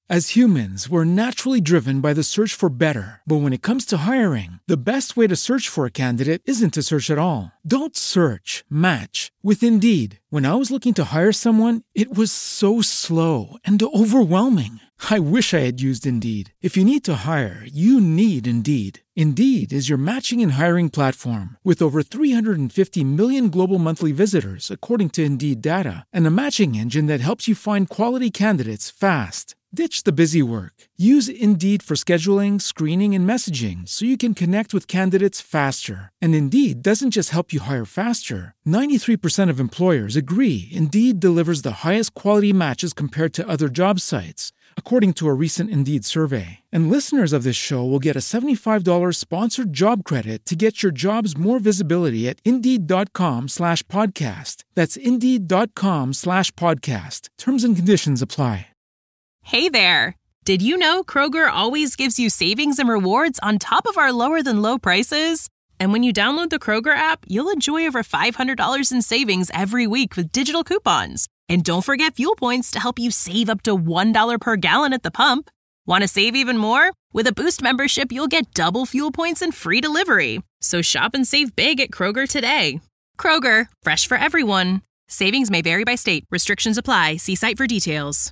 As humans, we're naturally driven by the search for better. But when it comes to hiring, the best way to search for a candidate isn't to search at all. Don't search, match with Indeed. When I was looking to hire someone, it was so slow and overwhelming. I wish I had used Indeed. If you need to hire, you need Indeed. Indeed is your matching and hiring platform with over 350 million global monthly visitors, according to Indeed data, and a matching engine that helps you find quality candidates fast. Ditch the busy work. Use Indeed for scheduling, screening, and messaging so you can connect with candidates faster. And Indeed doesn't just help you hire faster. 93% of employers agree Indeed delivers the highest quality matches compared to other job sites, according to a recent Indeed survey. And listeners of this show will get a $75 sponsored job credit to get your jobs more visibility at Indeed.com/podcast. That's Indeed.com/podcast. Terms and conditions apply. Hey there! Did you know Kroger always gives you savings and rewards on top of our lower-than-low prices? And when you download the Kroger app, you'll enjoy over $500 in savings every week with digital coupons. And don't forget fuel points to help you save up to $1 per gallon at the pump. Want to save even more? With a Boost membership, you'll get double fuel points and free delivery. So shop and save big at Kroger today. Kroger, fresh for everyone. Savings may vary by state. Restrictions apply. See site for details.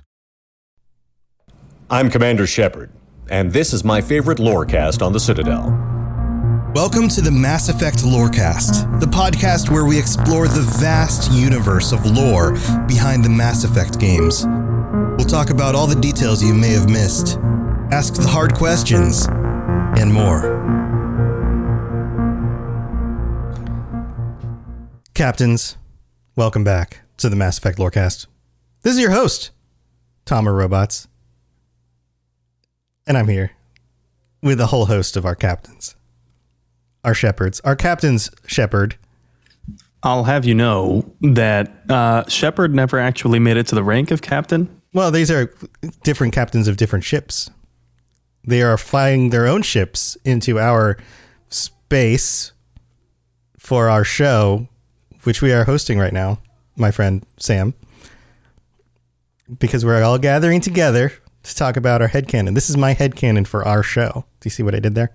I'm Commander Shepard, and this is my favorite lorecast on the Citadel. Welcome to the Mass Effect Lorecast, the podcast where we explore the vast universe of lore behind the Mass Effect games. We'll talk about all the details you may have missed, ask the hard questions, and more. Captains, welcome back to the Mass Effect Lorecast. This is your host, Tomer Robots. And I'm here with a whole host of our captains, our shepherds, our captain's shepherd. I'll have you know that Shepard never actually made it to the rank of captain. Well, these are different captains of different ships. They are flying their own ships into our space for our show, which we are hosting right now, my friend Sam, because we're all gathering together to talk about our headcanon. This is my headcanon for our show. Do you see what I did there?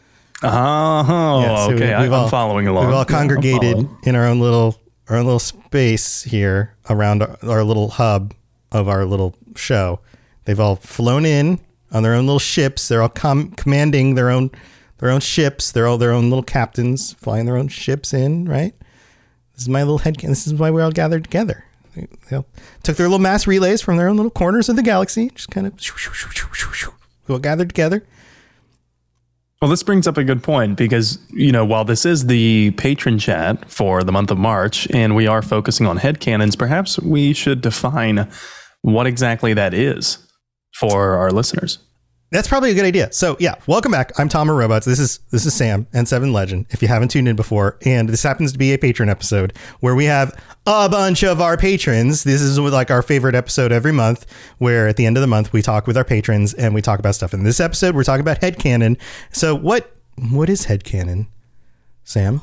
So okay. I'm following along. We've all congregated in our own little space here around our little hub of our little show. They've all flown in on their own little ships. They're all commanding their own ships. They're all their own little captains flying their own ships in, right? This is my little headcanon. This is why we're all gathered together. They took their little mass relays from their own little corners of the galaxy, just kind of we all gathered together. Well, this brings up a good point because, while this is the patron chat for the month of March and we are focusing on headcanons, perhaps we should define what exactly that is for our listeners. That's probably a good idea. So yeah, welcome back. I'm Tomer Robots. This is Sam and Seven Legend, if you haven't tuned in before. And this happens to be a patron episode where we have a bunch of our patrons. This is like our favorite episode every month, where at the end of the month, we talk with our patrons and we talk about stuff. In this episode, we're talking about headcanon. So what is headcanon, Sam?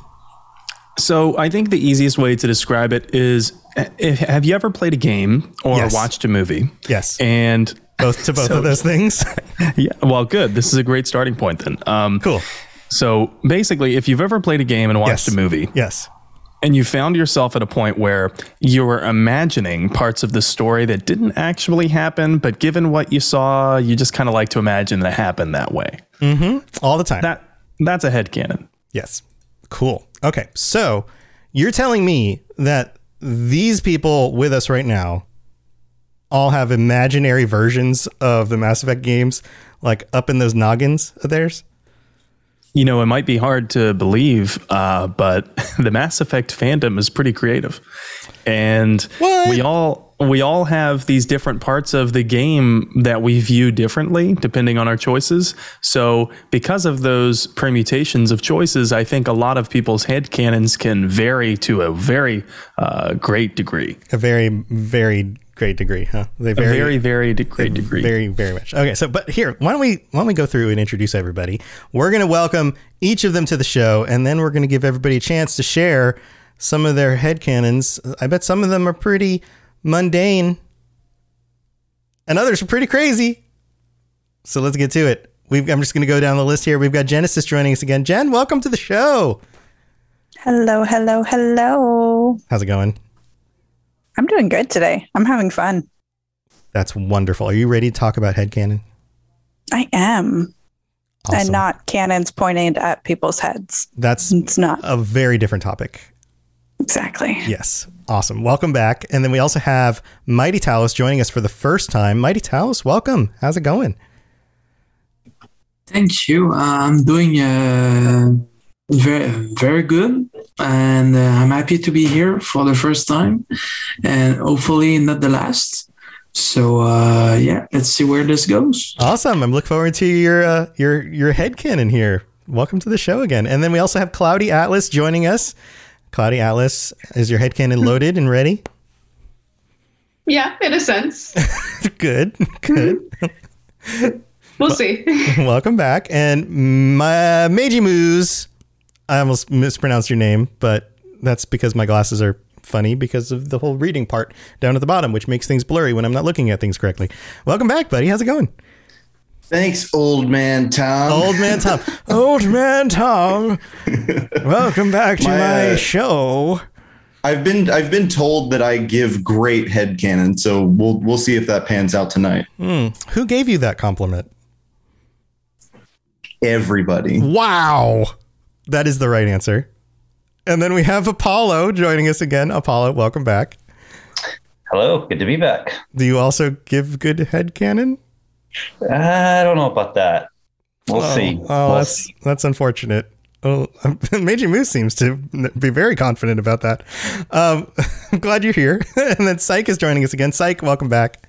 So I think the easiest way to describe it is, have you ever played a game or watched a movie? Yes. And both of those things. Yeah. Well, good. This is a great starting point then. Cool. So basically, if you've ever played a game and watched a movie, and you found yourself at a point where you were imagining parts of the story that didn't actually happen, but given what you saw, you just kind of like to imagine that it happened that way. Mm-hmm. All the time. That's a headcanon. Yes. Cool. Okay. So you're telling me that these people with us right now all have imaginary versions of the Mass Effect games, like up in those noggins of theirs? It might be hard to believe, but the Mass Effect fandom is pretty creative. And we all have these different parts of the game that we view differently depending on our choices. So because of those permutations of choices, I think a lot of people's headcanons can vary to a very great degree. A very, very great degree, huh? Very, very great degree. Very, very much. Okay, so but here, why don't we go through and introduce everybody? We're going to welcome each of them to the show, and then we're going to give everybody a chance to share some of their headcanons. I bet some of them are pretty mundane, and others are pretty crazy. So let's get to it. I'm just going to go down the list here. We've got Genesis joining us again. Jen, welcome to the show. Hello, hello, hello. How's it going? I'm doing good today. I'm having fun. That's wonderful. Are you ready to talk about headcanon? I am. Awesome. And not cannons pointed at people's heads. It's not a very different topic. Exactly. Yes. Awesome. Welcome back. And then we also have Mighty Talos joining us for the first time. Mighty Talos, welcome. How's it going? Thank you. I'm doing very, very good. And I'm happy to be here for the first time. And hopefully not the last. So, let's see where this goes. Awesome. I'm looking forward to your headcanon here. Welcome to the show again. And then we also have Cloudy Atlas joining us. Cloudy Atlas, is your headcanon loaded and ready? Yeah, in a sense. Good. We'll see. Welcome back. And my Meiji Moose, I almost mispronounced your name, but that's because my glasses are funny because of the whole reading part down at the bottom, which makes things blurry when I'm not looking at things correctly. Welcome back, buddy. How's it going? Thanks, old man Tom. Old man Tom. Old man Tom. Welcome back to my show. I've been told that I give great headcanon, so we'll see if that pans out tonight. Who gave you that compliment? Everybody. Wow. That is the right answer. And then we have Apollo joining us again. Apollo, welcome back. Hello, good to be back. Do you also give good headcanon? I don't know about that. We'll see. That's unfortunate. Oh, Meiji Moose seems to be very confident about that. I'm glad you're here. And then Psych is joining us again. Psych, welcome back.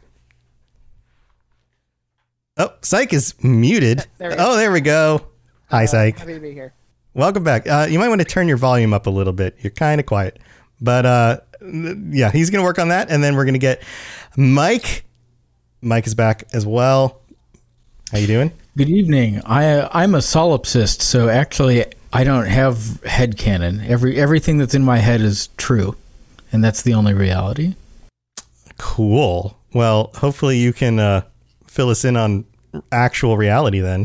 Oh, Psych is muted. There we go. Hi, Psych. Happy to be here. Welcome back. You might want to turn your volume up a little bit. You're kind of quiet. But he's going to work on that. And then we're going to get Mike. Mike is back as well. How you doing? Good evening. I'm a solipsist, so actually I don't have headcanon. Everything that's in my head is true, and that's the only reality. Cool. Well, hopefully you can fill us in on actual reality then.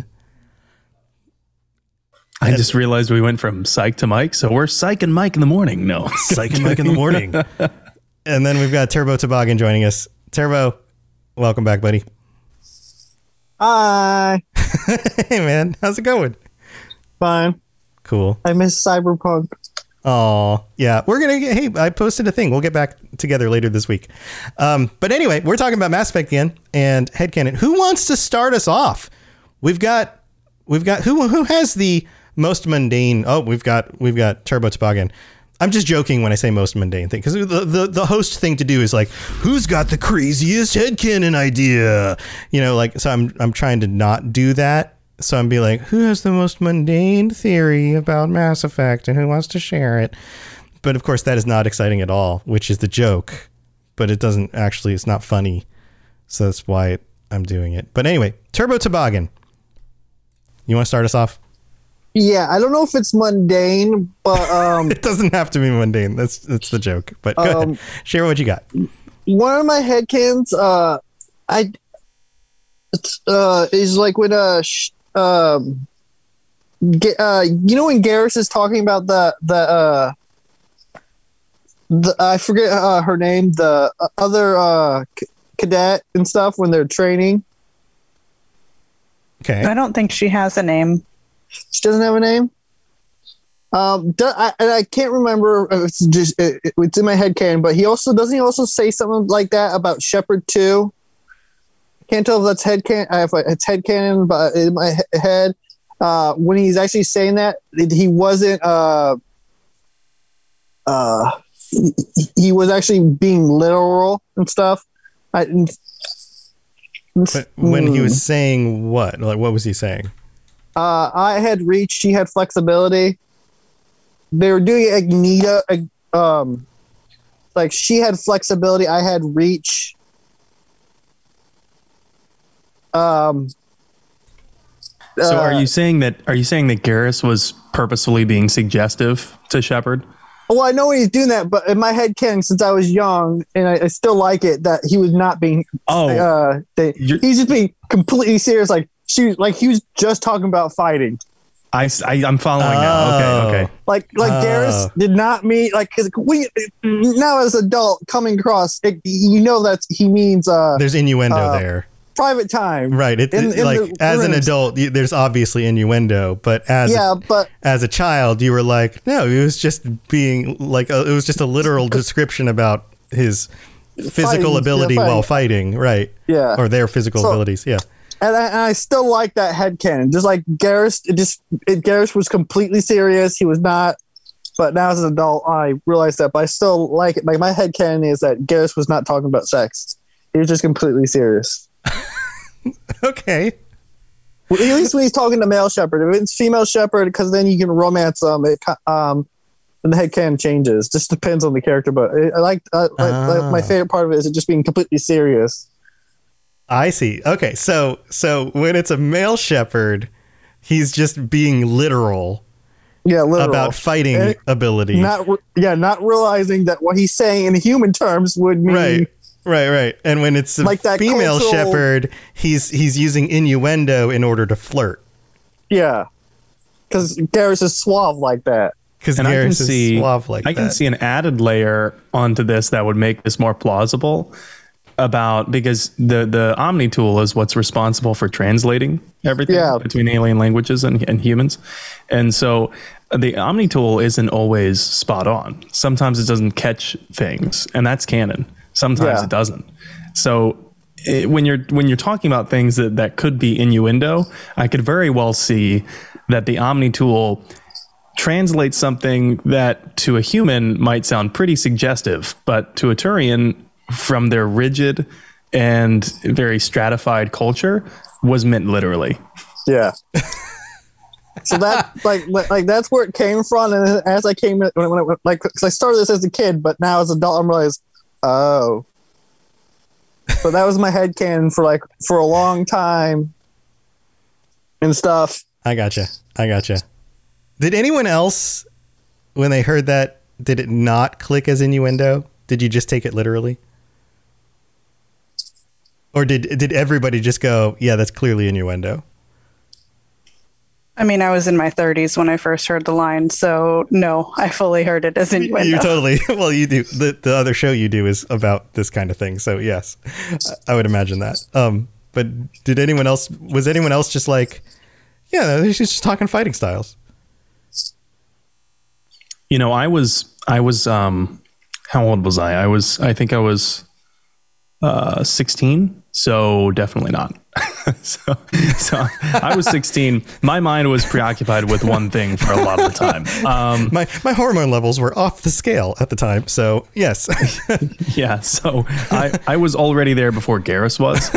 I just realized we went from Psych to Mike, so we're Psych and Mike in the morning. No. Psych and Mike in the morning. And then we've got Turbo Toboggan joining us. Turbo, welcome back, buddy. Hi. Hey, man. How's it going? Fine. Cool. I miss Cyberpunk. Oh, yeah. We're going to hey, I posted a thing. We'll get back together later this week. But anyway, we're talking about Mass Effect again and headcanon. Who wants to start us off? We've got who has the most mundane? Oh, we've got Turbo Toboggan. I'm just joking when I say most mundane thing, because the host thing to do is like, who's got the craziest headcanon idea? So I'm trying to not do that. So I'm be like, who has the most mundane theory about Mass Effect and who wants to share it? But of course that is not exciting at all, which is the joke, but it's not funny. So that's why I'm doing it. But anyway, Turbo Toboggan. You want to start us off? Yeah, I don't know if it's mundane, but it doesn't have to be mundane. That's the joke. But go ahead. Share what you got. One of my headcanons, is like when when Garrus is talking about the I forget her name, the other cadet and stuff when they're training. Okay. I don't think she has a name. She doesn't have a name. I can't remember if it's just it's in my head canon, but he also say something like that about Shepard 2. Can't tell if that's head canon. It's head canon, but in my head, when he's actually saying that, he wasn't. He was actually being literal and stuff. But when he was saying what? Like, what was he saying? I had reach. She had flexibility. They were doing Agnita. Like she had flexibility. I had reach. So are you saying that Garrus was purposefully being suggestive to Shepard? Well, I know he's doing that, but in my head canon, since I was young, and I still like it, that he was not being. He's just being completely serious. Like he was just talking about fighting. I'm following now. Okay. Like Garrus did not mean like because we now as adult coming across, that he means. There's innuendo there. Private time, right? It's as an adult, there's obviously innuendo, but as a child, you were like, no, it was just being like it was just a literal description about his physical ability while fighting, right? Yeah, or their physical abilities, yeah. And I still like that headcanon. Just like Garrus, Garrus was completely serious. He was not. But now as an adult, I realize that. But I still like it. Like my headcanon is that Garrus was not talking about sex. He was just completely serious. Okay. Well, at least when he's talking to male shepherd. If it's female shepherd, because then you can romance them. And the headcanon changes. Just depends on the character. But like my favorite part of it is it just being completely serious. I see. Okay, so when it's a male shepherd, he's just being literal. Yeah, literal. About fighting ability. Not realizing that what he's saying in human terms would mean right. And when it's a like female shepherd, he's using innuendo in order to flirt. Yeah, because Garrus is suave like that. Because Garrus is suave like that. I can see an added layer onto this that would make this more plausible. Because the Omni tool is what's responsible for translating everything between alien languages and humans. And so the Omni tool isn't always spot on. Sometimes it doesn't catch things, and that's canon. Sometimes it doesn't. So when you're talking about things that could be innuendo, I could very well see that the Omni tool translates something that to a human might sound pretty suggestive, but to a Turian, from their rigid and very stratified culture, was meant literally. Yeah. So that like that's where it came from, and as I came in, because I started this as a kid, but now as an adult, I realized, oh. So that was my headcanon for a long time, and stuff. I gotcha. Did anyone else, when they heard that, did it not click as innuendo? Did you just take it literally? Or did everybody just go, yeah, that's clearly innuendo? I mean, I was in my 30s when I first heard the line, so no, I fully heard it as innuendo. You totally, well, you do. The other show you do is about this kind of thing, so yes, I would imagine that. But was anyone else just like, yeah, he's just talking fighting styles? You know, I was how old was I? I think I was 16, so definitely not. so I was 16. My mind was preoccupied with one thing for a lot of the time. My hormone levels were off the scale at the time, so yes. Yeah, so I was already there before Garrus was.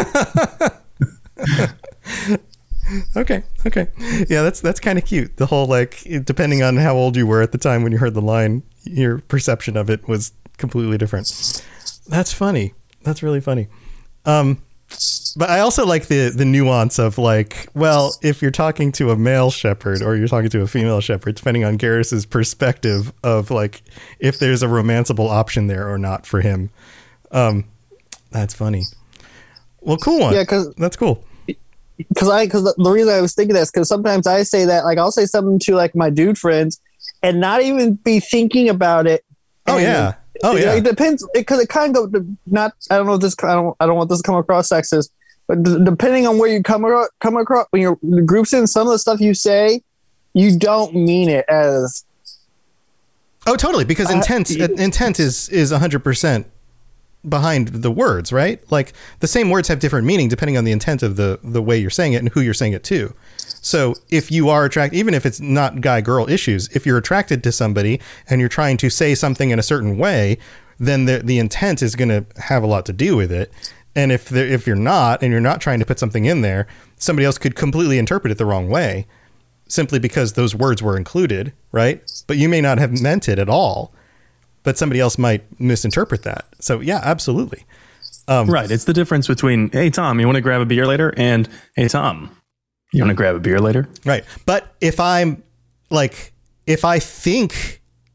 Okay. Yeah, that's kind of cute. The whole, like, depending on how old you were at the time when you heard the line, your perception of it was completely different. That's funny. That's really funny. But I also like the nuance of, like, well, if you're talking to a male shepherd or you're talking to a female shepherd, depending on Garrus's perspective of, like, if there's a romanceable option there or not for him. That's funny. Well, cool one. Yeah, that's cool. Because the reason I was thinking that is because sometimes I say that, like, I'll say something to, like, my dude friends and not even be thinking about it. Oh, yeah. It depends, because it kind of not. I don't know if this. I don't want this to come across sexist, but depending on where you come across when you're groups in, some of the stuff you say, you don't mean it as. Oh, totally. Because intent is 100% behind the words, right? Like, the same words have different meaning depending on the intent of the way you're saying it and who you're saying it to. So if you are attracted, even if it's not guy-girl issues, if you're attracted to somebody and you're trying to say something in a certain way, then the intent is going to have a lot to do with it. And if you're not, and you're not trying to put something in there, somebody else could completely interpret it the wrong way simply because those words were included, right? But you may not have meant it at all, but somebody else might misinterpret that. So yeah, absolutely. Right. It's the difference between, hey, Tom, you want to grab a beer later? And, hey, Tom, you want to grab a beer later? Right. But if I think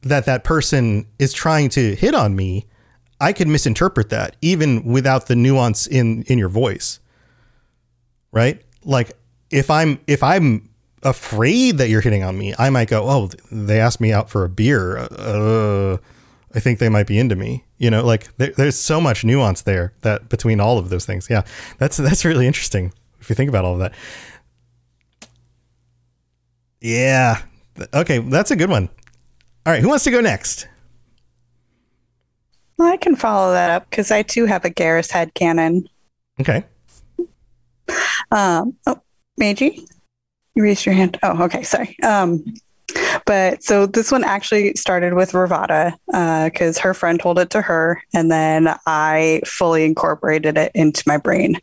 that person is trying to hit on me, I could misinterpret that even without the nuance in your voice. Right? Like if I'm afraid that you're hitting on me, I might go, oh, they asked me out for a beer. I think they might be into me. You know, like there's so much nuance there that between all of those things. Yeah, that's really interesting if you think about all of that. Yeah. Okay, that's a good one. All right, who wants to go next? Well, I can follow that up because I too have a Garrus headcanon. Okay. Meiji, you raised your hand. Oh, okay, sorry. But so this one actually started with Ravada because her friend told it to her, and then I fully incorporated it into my brain.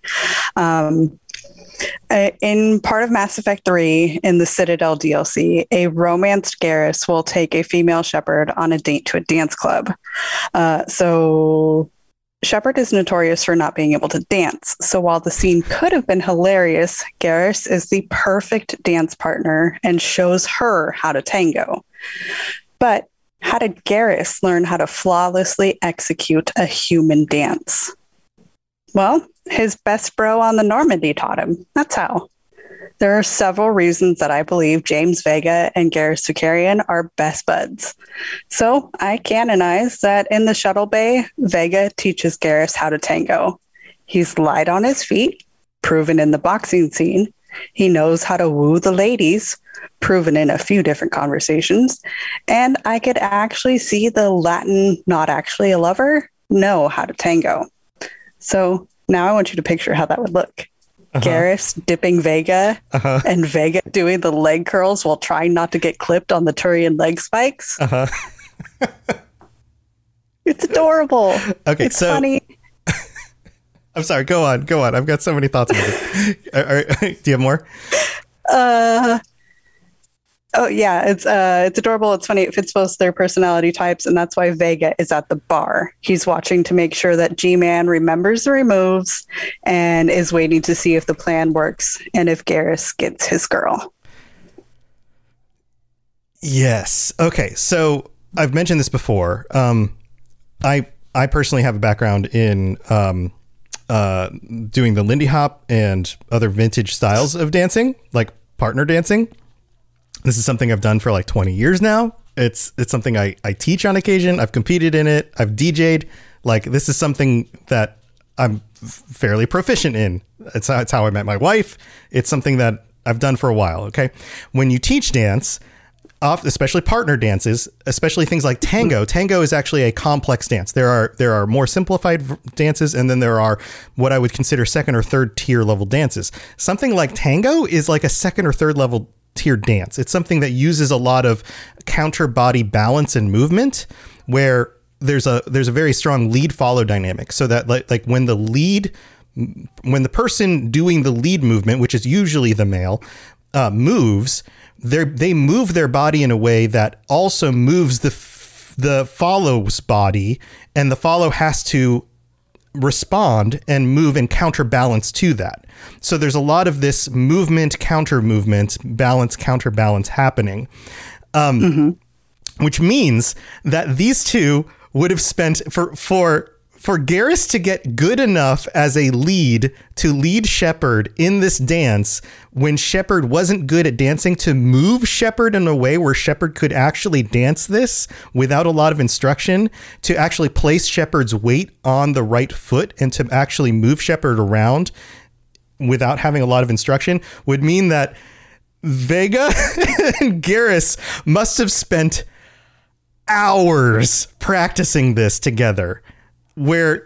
In part of Mass Effect 3 in the Citadel DLC, a romanced Garrus will take a female Shepard on a date to a dance club. So Shepard is notorious for not being able to dance. So while the scene could have been hilarious, Garrus is the perfect dance partner and shows her how to tango. But how did Garrus learn how to flawlessly execute a human dance? Well, his best bro on the Normandy taught him. That's how. There are several reasons that I believe James Vega and Garrus Vakarian are best buds. So I canonize that in the shuttle bay, Vega teaches Garrus how to tango. He's light on his feet, proven in the boxing scene. He knows how to woo the ladies, proven in a few different conversations. And I could actually see the Latin, not actually a lover, know how to tango. So now I want you to picture how that would look. Garrus dipping Vega and Vega doing the leg curls while trying not to get clipped on the Turian leg spikes. It's adorable. Okay, it's funny. I'm sorry. Go on. I've got so many thoughts about this. Do you have more? Oh yeah, it's adorable. It's funny. It fits both their personality types, and that's why Vega is at the bar. He's watching to make sure that G-Man remembers the removes and is waiting to see if the plan works and if Garrus gets his girl. Yes. Okay. So I've mentioned this before. I personally have a background in doing the Lindy Hop and other vintage styles of dancing, like partner dancing. This is something I've done for like 20 years now. It's something I teach on occasion. I've competed in it. I've DJ'd. Like, this is something that I'm fairly proficient in. It's how I met my wife. It's something that I've done for a while. Okay. When you teach dance, especially partner dances, especially things like tango. Tango is actually a complex dance. There are more simplified dances, and then there are what I would consider second or third tier level dances. Something like tango is like a second or third level tier dance. It's something that uses a lot of counter body balance and movement, where there's a very strong lead follow dynamic. So that like when the person doing the lead movement, which is usually the male, moves, they move their body in a way that also moves the follow's body, and the follow has to respond and move and counterbalance to that. So there's a lot of this movement, counter movement, balance, counterbalance happening, which means that these two would have spent for Garrus to get good enough as a lead to lead Shepard in this dance when Shepard wasn't good at dancing, to move Shepard in a way where Shepard could actually dance this without a lot of instruction, to actually place Shepard's weight on the right foot and to actually move Shepard around without having a lot of instruction, would mean that Vega and Garrus must have spent hours practicing this together. Where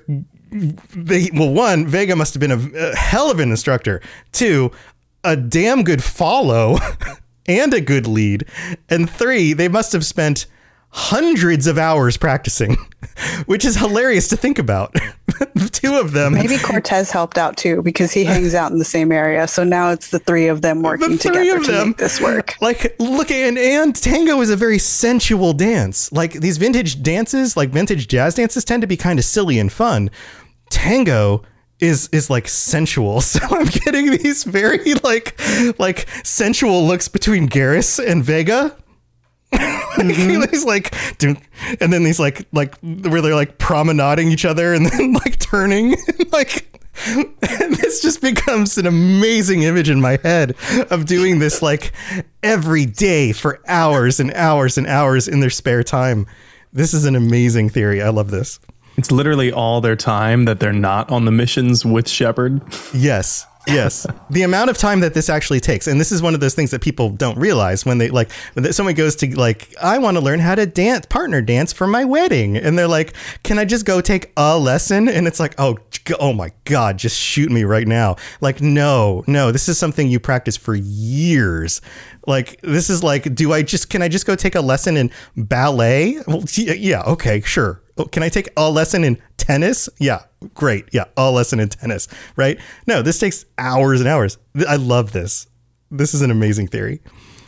one, Vega must have been a hell of an instructor. Two, a damn good follow and a good lead. And three, they must have spent hundreds of hours practicing, which is hilarious to think about. The two of them. Maybe Cortez helped out too, because he hangs out in the same area. So now it's the three of them working together to make this work. Like, look, and tango is a very sensual dance. Like, these vintage dances, like vintage jazz dances, tend to be kind of silly and fun. Tango is like sensual. So I'm getting these very like sensual looks between Garrus and Vega. He's like, and then he's like where they're like promenading each other and then like turning, like. And this just becomes an amazing image in my head of doing this like every day for hours and hours and hours in their spare time. This is an amazing theory. I love this. It's literally all their time that they're not on the missions with Shepard. Yes. Yes. The amount of time that this actually takes. And this is one of those things that people don't realize when they like, when someone goes to like, I want to learn how to partner dance for my wedding. And they're like, can I just go take a lesson? And it's like, oh my God, just shoot me right now. Like, no, this is something you practice for years. Like, this is like, can I just go take a lesson in ballet? Well, yeah. Okay, sure. Can I take a lesson in tennis? Yeah, great. Yeah, a lesson in tennis, right? No, this takes hours and hours. I love this. This is an amazing theory.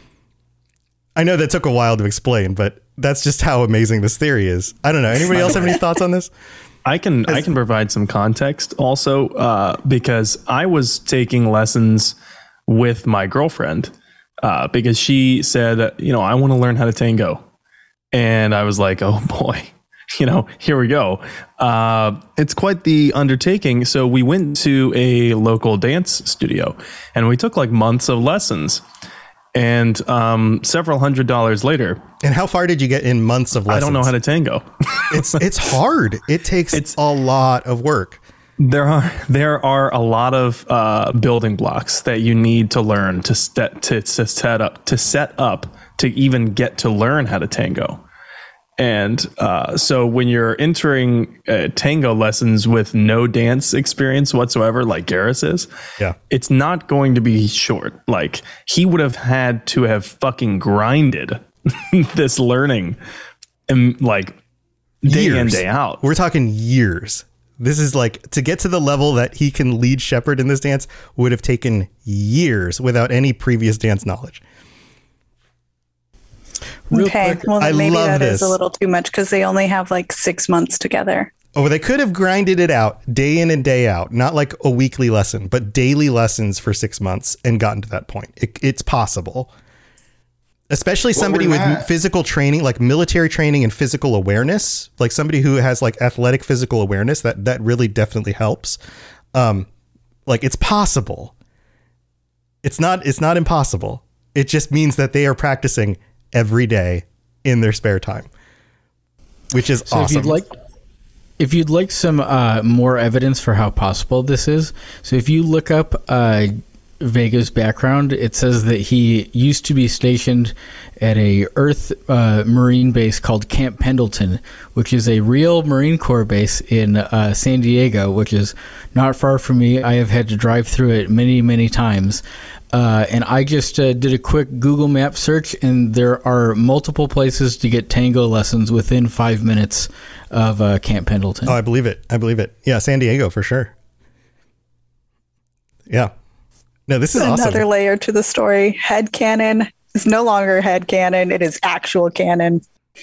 I know that took a while to explain, but that's just how amazing this theory is. I don't know. Anybody else have any thoughts on this? I can provide some context also because I was taking lessons with my girlfriend because she said, I want to learn how to tango. And I was like, oh boy. Here we go. It's quite the undertaking. So we went to a local dance studio and we took like months of lessons and several $100s later. And how far did you get in months of lessons? I don't know how to tango. It's hard. It takes a lot of work. There are a lot of building blocks that you need to learn to set up to even get to learn how to tango. And so when you're entering tango lessons with no dance experience whatsoever, like Garrus is, it's not going to be short. Like he would have had to have fucking grinded this learning and like day in, day out. We're talking years. This is like to get to the level that he can lead Shepard in this dance would have taken years without any previous dance knowledge. Okay, well maybe that is a little too much because they only have like 6 months together. Oh, they could have grinded it out day in and day out, not like a weekly lesson, but daily lessons for 6 months and gotten to that point. It's possible. Especially somebody with physical training, like military training and physical awareness, like somebody who has like athletic physical awareness, that really definitely helps. Like it's possible. It's not impossible. It just means that they are practicing every day in their spare time, which is awesome. If you'd like some more evidence for how possible this is, so if you look up Vega's background, it says that he used to be stationed at a Earth Marine base called Camp Pendleton, which is a real Marine Corps base in San Diego, which is not far from me. I have had to drive through it many, many times. And I just did a quick Google map search, and there are multiple places to get tango lessons within 5 minutes of Camp Pendleton. Oh, I believe it. Yeah, San Diego for sure. Yeah. No, this is awesome. Another layer to the story. Headcanon is no longer headcanon. It is actual canon.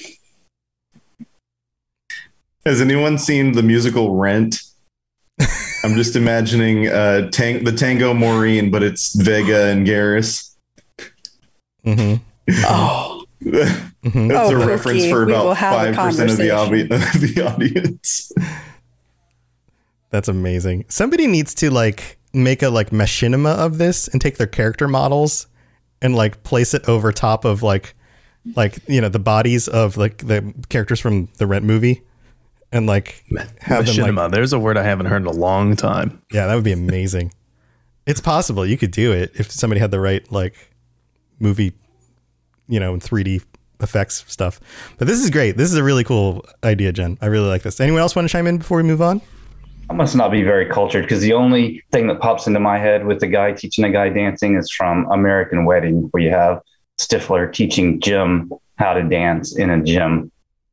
Has anyone seen the musical Rent? I'm just imagining the Tango Maureen, but it's Vega and Garrus. Mm-hmm. Oh. That's a reference for about 5% of the audience. That's amazing. Somebody needs to like make a like machinima of this and take their character models and like place it over top of like the bodies of like the characters from the Rent movie. And like have machinima. them like, there's a word I haven't heard in a long time. Yeah, that would be amazing. It's possible you could do it if somebody had the right like movie, 3D effects stuff. But this is great. This is a really cool idea, Jen. I really like this. Anyone else want to chime in before we move on? I must not be very cultured because the only thing that pops into my head with the guy teaching a guy dancing is from American Wedding, where you have Stifler teaching Jim how to dance in a gym.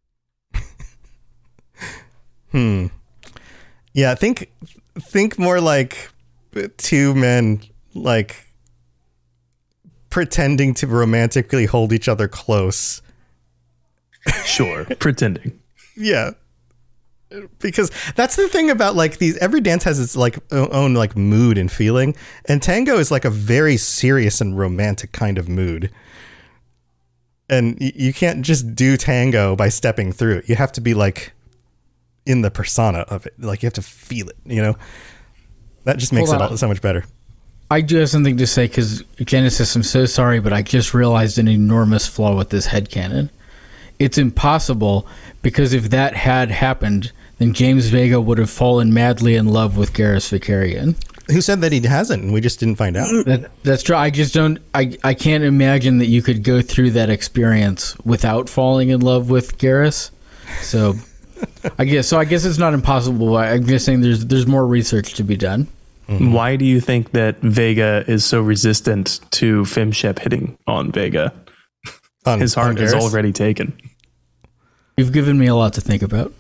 Yeah, think more like two men like pretending to romantically hold each other close. Sure, pretending. Yeah. Because that's the thing about like these, every dance has its like own like mood and feeling, and tango is like a very serious and romantic kind of mood. And you can't just do tango by stepping through it. You have to be like in the persona of it. Like you have to feel it, you know? That just makes it so much better. I do have something to say because Genesis, I'm so sorry, but I just realized an enormous flaw with this headcanon. It's impossible because if that had happened, then James Vega would have fallen madly in love with Garrus Vakarian. Who said that he hasn't? And we just didn't find out. That's true. I just don't. I can't imagine that you could go through that experience without falling in love with Garrus. So, I guess it's not impossible. I'm just saying there's more research to be done. Mm-hmm. Why do you think that Vega is so resistant to Femshep hitting on Vega? His heart is already taken. You've given me a lot to think about.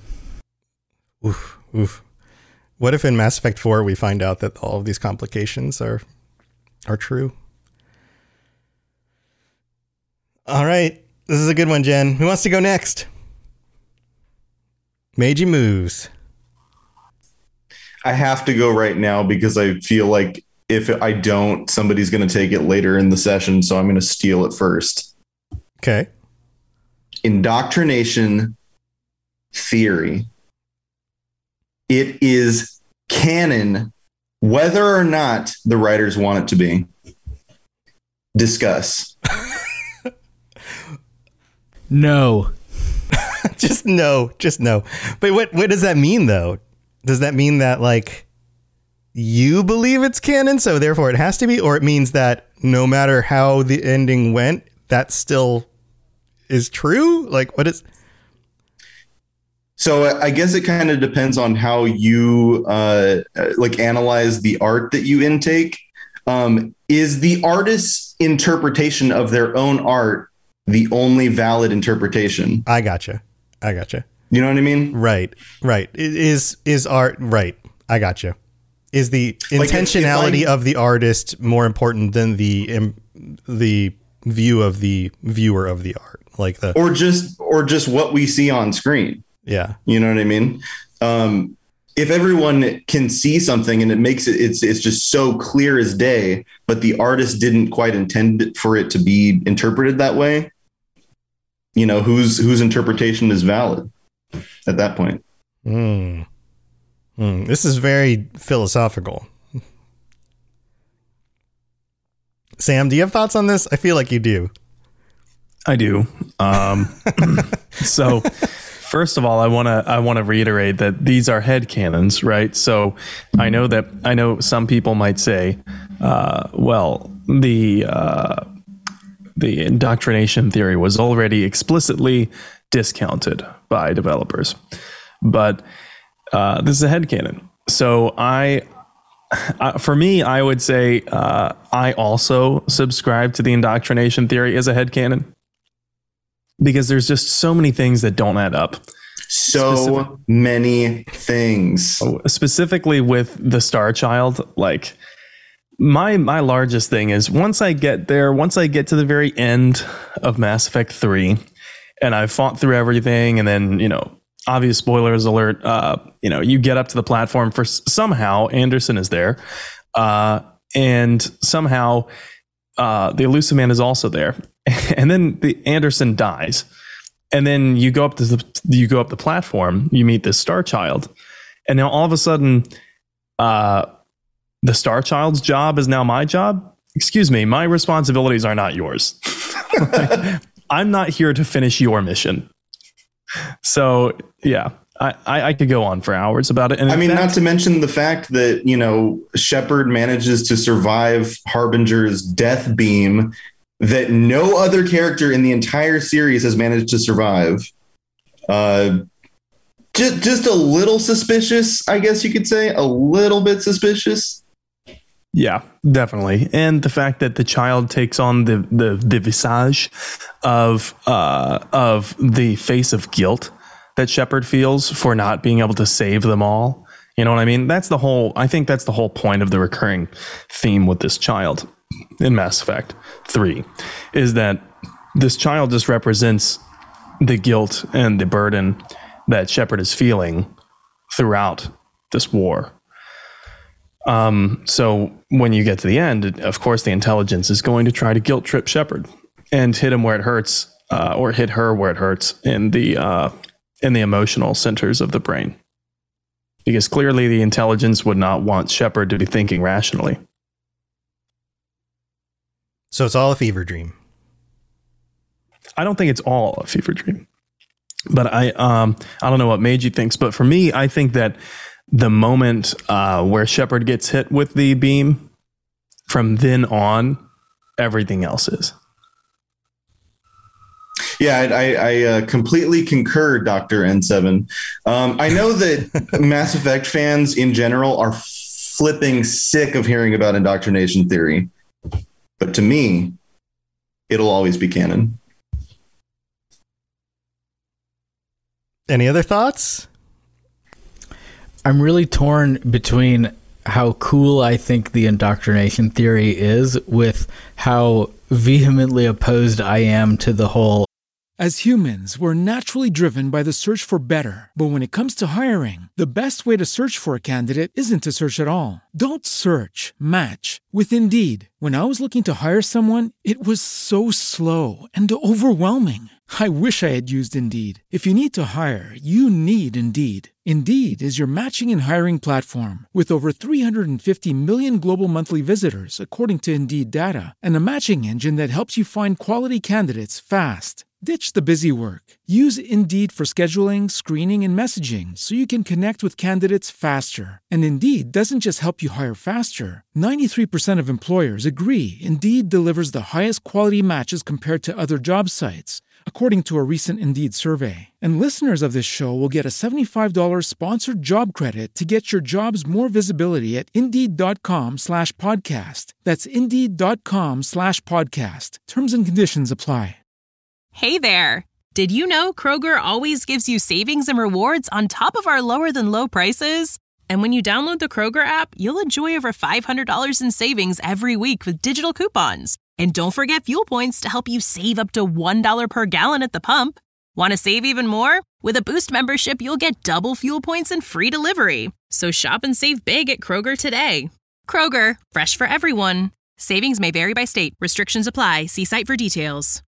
Oof. What if in Mass Effect 4 we find out that all of these complications are true? All right. This is a good one, Jen. Who wants to go next? Meiji moves. I have to go right now because I feel like if I don't, somebody's going to take it later in the session. So I'm going to steal it first. Okay. Indoctrination theory. It is canon, whether or not the writers want it to be. Discuss. No. Just no. But what does that mean, though? Does that mean that, like, you believe it's canon, so therefore it has to be? Or it means that no matter how the ending went, that still is true? Like, what is... So I guess it kind of depends on how you analyze the art that you intake. Is the artist's interpretation of their own art the only valid interpretation? I gotcha. You know what I mean? Right. Is art right? I gotcha. Is the intentionality of the artist more important than the view of the viewer of the art? Or just what we see on screen? Yeah. You know what I mean? If everyone can see something and it makes it's just so clear as day, but the artist didn't quite intend for it to be interpreted that way, you know, whose interpretation is valid at that point? This is very philosophical. Sam, do you have thoughts on this? I feel like you do. I do. So first of all, I want to reiterate that these are headcanons, right? So I know some people might say, the indoctrination theory was already explicitly discounted by developers, but this is a headcanon. So for me, I would say I also subscribe to the indoctrination theory as a headcanon because there's just so many things that don't add up. Many things. Specifically with the Star Child, like my largest thing is once I get to the very end of Mass Effect 3 and I've fought through everything and then, you know, obvious spoilers alert, you get up to the platform for somehow Anderson is there. And somehow the Illusive Man is also there. And then the Anderson dies. And then you go up the platform, you meet this Star Child. And now all of a sudden, the Star Child's job is now my job. Excuse me, my responsibilities are not yours. I'm not here to finish your mission. So yeah, I could go on for hours about it. And not to mention the fact that, you know, Shepard manages to survive Harbinger's death beam that no other character in the entire series has managed to survive. Just a little suspicious, I guess you could say, a little bit suspicious. Yeah, definitely. And the fact that the child takes on the visage of the face of guilt that Shepard feels for not being able to save them all. You know what I mean? I think that's the whole point of the recurring theme with this child in Mass Effect 3 is that this child just represents the guilt and the burden that Shepard is feeling throughout this war. So when you get to the end, of course, the intelligence is going to try to guilt trip Shepard and hit him where it hurts or hit her where it hurts in the emotional centers of the brain. Because clearly the intelligence would not want Shepard to be thinking rationally. So it's all a fever dream. I don't think it's all a fever dream. But I don't know what Meiji thinks, but for me, I think that the moment where Shepard gets hit with the beam, from then on, everything else is. Yeah, I completely concur, Dr. N7. I know that Mass Effect fans in general are flipping sick of hearing about indoctrination theory. But to me, it'll always be canon. Any other thoughts? I'm really torn between how cool I think the indoctrination theory is with how vehemently opposed I am to the whole. As humans, we're naturally driven by the search for better. But when it comes to hiring, the best way to search for a candidate isn't to search at all. Don't search, match with Indeed. When I was looking to hire someone, it was so slow and overwhelming. I wish I had used Indeed. If you need to hire, you need Indeed. Indeed is your matching and hiring platform with over 350 million global monthly visitors, according to Indeed data, and a matching engine that helps you find quality candidates fast. Ditch the busy work. Use Indeed for scheduling, screening, and messaging so you can connect with candidates faster. And Indeed doesn't just help you hire faster. 93% of employers agree Indeed delivers the highest quality matches compared to other job sites, according to a recent Indeed survey. And listeners of this show will get a $75 sponsored job credit to get your jobs more visibility at Indeed.com/podcast. That's Indeed.com/podcast. Terms and conditions apply. Hey there! Did you know Kroger always gives you savings and rewards on top of our lower-than-low prices? And when you download the Kroger app, you'll enjoy over $500 in savings every week with digital coupons. And don't forget fuel points to help you save up to $1 per gallon at the pump. Want to save even more? With a Boost membership, you'll get double fuel points and free delivery. So shop and save big at Kroger today. Kroger, fresh for everyone. Savings may vary by state. Restrictions apply. See site for details.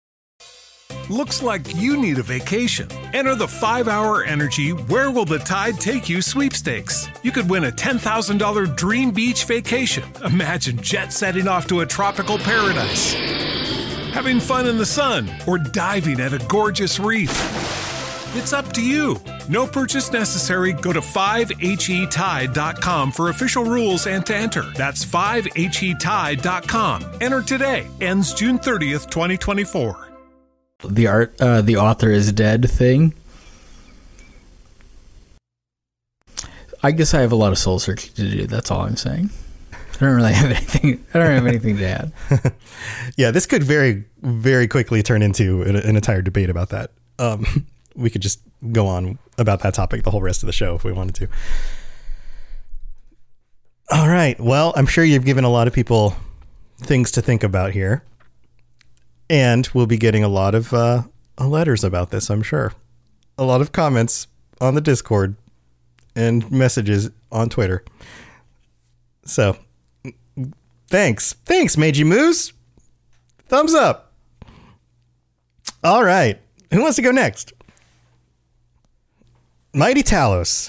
Looks like you need a vacation. Enter the 5-Hour Energy Where Will the Tide Take You sweepstakes. You could win a $10,000 dream beach vacation. Imagine jet setting off to a tropical paradise, having fun in the sun, or diving at a gorgeous reef. It's up to you. No purchase necessary. Go to 5HETide.com for official rules and to enter. That's 5HETide.com. Enter today. Ends June 30th, 2024. The author is dead thing. I guess I have a lot of soul searching to do. That's all I'm saying. I don't really have anything. I don't have anything to add. Yeah, this could very, very quickly turn into an entire debate about that. We could just go on about that topic the whole rest of the show if we wanted to. All right. Well, I'm sure you've given a lot of people things to think about here. And we'll be getting a lot of letters about this, I'm sure. A lot of comments on the Discord and messages on Twitter. So, thanks. Thanks, Meiji Moose. Thumbs up. All right. Who wants to go next? Mighty Talos.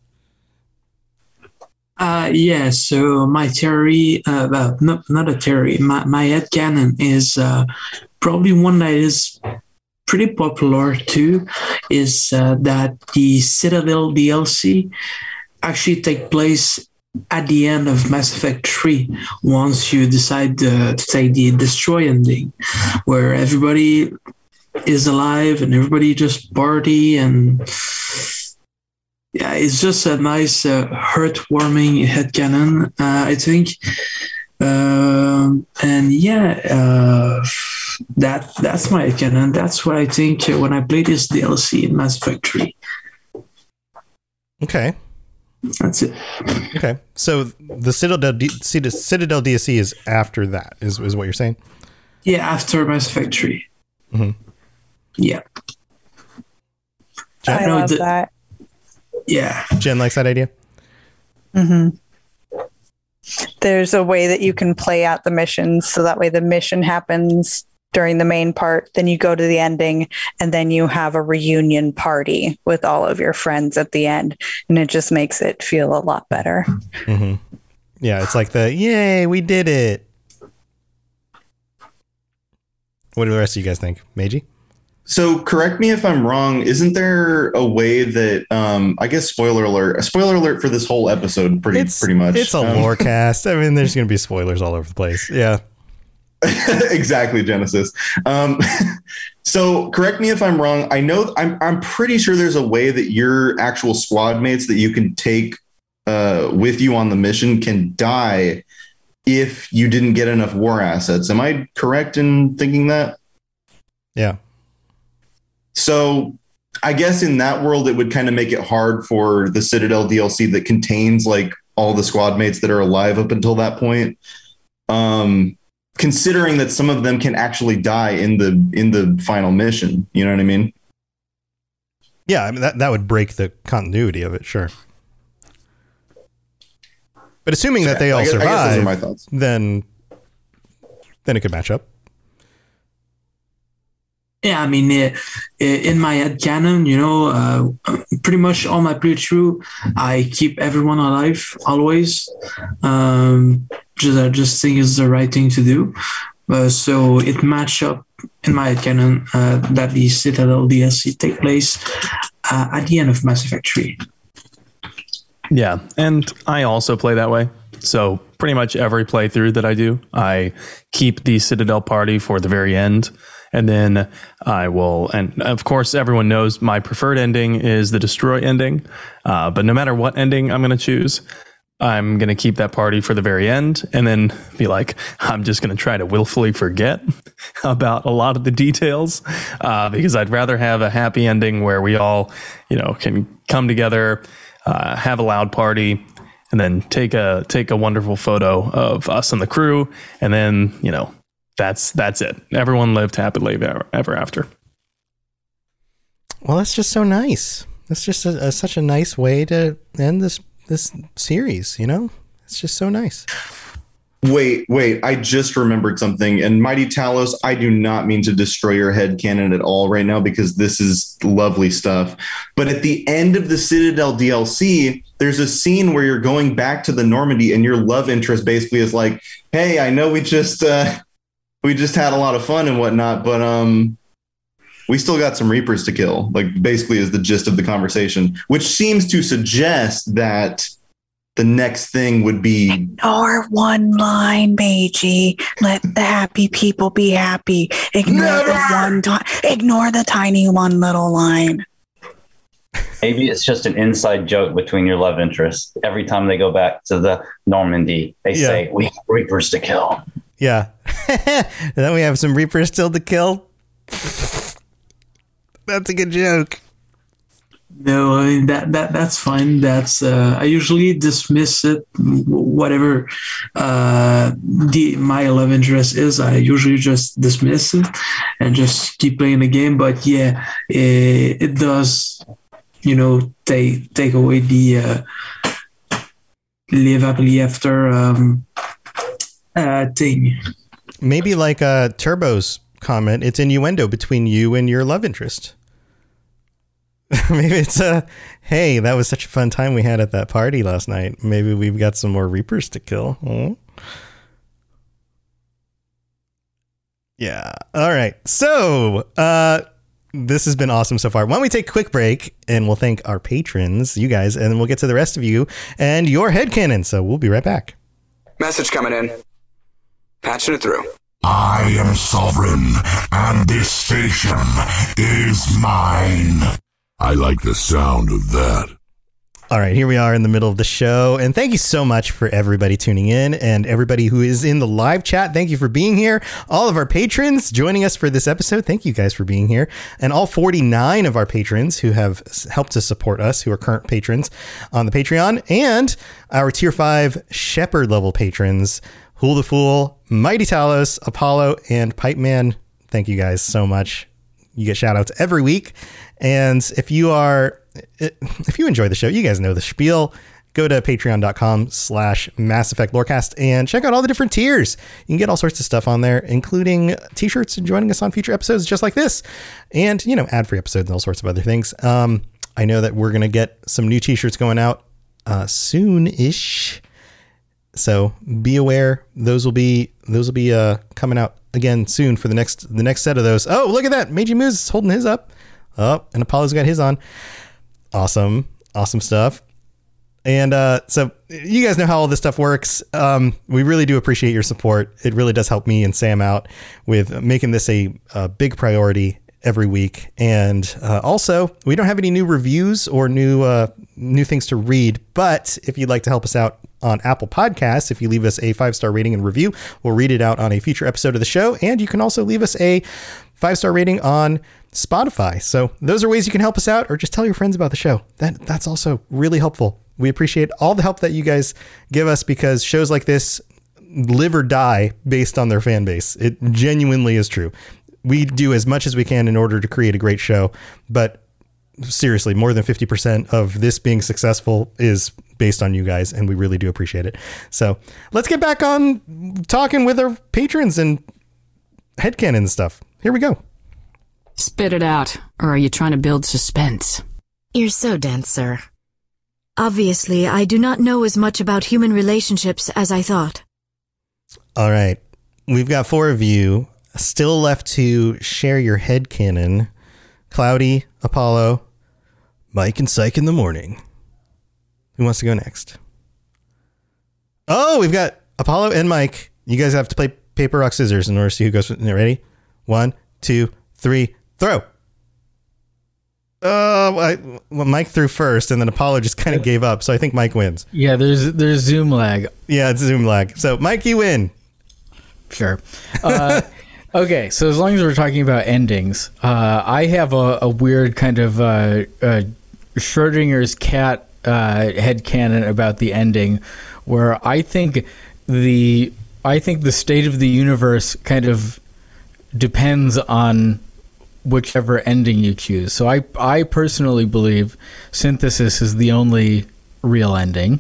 Yeah, so my theory, not a theory, my headcanon is probably one that is pretty popular too, is that the Citadel DLC actually take place at the end of Mass Effect 3 once you decide to take the Destroy ending, where everybody is alive and everybody just party and... Yeah, it's just a nice, heartwarming headcanon, I think. And yeah, that's my headcanon. That's what I think when I play this DLC in Mass Effect 3. Okay. That's it. Okay. So the Citadel DLC is after that, is what you're saying? Yeah, after Mass Effect 3. Mm-hmm. Yeah. I love that. Yeah. Jen likes that idea? Mm-hmm. There's a way that you can play out the missions, so that way the mission happens during the main part, then you go to the ending, and then you have a reunion party with all of your friends at the end, and it just makes it feel a lot better. Mm-hmm. Yeah, it's like yay, we did it. What do the rest of you guys think? Meiji? So correct me if I'm wrong. Isn't there a way that, I guess spoiler alert for this whole episode, pretty much. It's a lore cast. I mean, there's going to be spoilers all over the place. Yeah. Exactly, Genesis. So correct me if I'm wrong. I'm pretty sure there's a way that your actual squad mates that you can take with you on the mission can die if you didn't get enough war assets. Am I correct in thinking that? Yeah. So I guess in that world, it would kind of make it hard for the Citadel DLC that contains like all the squad mates that are alive up until that point. Considering that some of them can actually die in the final mission. You know what I mean? Yeah, I mean, that would break the continuity of it, sure. But assuming that they all survive, I guess those are my thoughts. Then it could match up. Yeah, I mean, in my headcanon, pretty much all my playthrough, I keep everyone alive always. I just think it's the right thing to do. So it match up in my headcanon that the Citadel DLC take place at the end of Mass Effect 3. Yeah, and I also play that way. So pretty much every playthrough that I do, I keep the Citadel party for the very end. And then I will, and of course, everyone knows my preferred ending is the destroy ending. But no matter what ending I'm going to choose, I'm going to keep that party for the very end and then be like, I'm just going to try to willfully forget about a lot of the details because I'd rather have a happy ending where we all, can come together, have a loud party, and then take a wonderful photo of us and the crew. And then, that's it. Everyone lived happily ever after. Well, that's just so nice. That's just such a nice way to end this series. It's just so nice. Wait! I just remembered something. And Mighty Talos, I do not mean to destroy your headcanon at all right now because this is lovely stuff. But at the end of the Citadel DLC, there's a scene where you're going back to the Normandy, and your love interest basically is like, "Hey, I know we just had a lot of fun and whatnot, but we still got some Reapers to kill." Like, basically is the gist of the conversation, which seems to suggest that the next thing would be ignore one line, Meiji. Let the happy people be happy. Ignore the tiny one little line. Maybe it's just an inside joke between your love interests. Every time they go back to the Normandy, they say, "We have Reapers to kill." Yeah. And then we have some Reapers still to kill. That's a good joke. No, I mean, that's fine. That's I usually dismiss it. Whatever my love interest is, I usually just dismiss it and just keep playing the game. But yeah, it does, take away the live happily after thing. Maybe like Turbo's comment, it's innuendo between you and your love interest. Maybe it's hey, that was such a fun time we had at that party last night. Maybe we've got some more Reapers to kill. Oh. Yeah. All right. So this has been awesome so far. Why don't we take a quick break and we'll thank our patrons, you guys, and then we'll get to the rest of you and your headcanon. So we'll be right back. Message coming in. Patching it through. I am sovereign, and this station is mine. I like the sound of that. All right, here we are in the middle of the show, and thank you so much for everybody tuning in and everybody who is in the live chat. Thank you for being here. All of our patrons joining us for this episode, thank you guys for being here. And all 49 of our patrons who have helped to support us, who are current patrons on the Patreon, and our Tier 5 Shepherd level patrons, Hool the Fool, Mighty Talos, Apollo, and Pipe Man. Thank you guys so much. You get shout outs every week. And if you enjoy the show, you guys know the spiel. go to patreon.com/Mass Effect Lorecast and check out all the different tiers. You can get all sorts of stuff on there, including t-shirts and joining us on future episodes just like this, and, you know, ad-free episodes and all sorts of other things. I know that we're going to get some new t-shirts going out soon-ish. So be aware. Those will be coming out again soon for the next set of those. Oh, look at that. Meiji Moose is holding his up. Oh, and Apollo's got his on. Awesome stuff. And so you guys know how all this stuff works. We really do appreciate your support. It really does help me and Sam out with making this a big priority every week. And also, we don't have any new reviews or new things to read. But if you'd like to help us out on Apple Podcasts, if you leave us a 5-star rating and review, we'll read it out on a future episode of the show. And you can also leave us a 5-star rating on Spotify. So those are ways you can help us out, or just tell your friends about the show. That's also really helpful. We appreciate all the help that you guys give us, because shows like this live or die based on their fan base. It genuinely is true. We do as much as we can in order to create a great show, but seriously, more than 50% of this being successful is based on you guys, and we really do appreciate it. So let's get back on talking with our patrons and headcanon and stuff. Here we go. Spit it out, or are you trying to build suspense? You're so dense, sir. Obviously, I do not know as much about human relationships as I thought. All right. We've got 4 of you still left to share your headcanon. Cloudy, Apollo, Mike, and Psych in the morning. Who wants to go next? Oh, we've got Apollo and Mike. You guys have to play paper, rock, scissors in order to see who goes. Ready? 1, 2, 3, throw. Mike threw first, and then Apollo just kind of gave up. So I think Mike wins. Yeah, there's Zoom lag. Yeah, it's Zoom lag. So Mike, you win. Sure. Okay, so as long as we're talking about endings, I have a weird kind of Schrodinger's cat headcanon about the ending, where I think the state of the universe kind of depends on whichever ending you choose. So I personally believe Synthesis is the only real ending,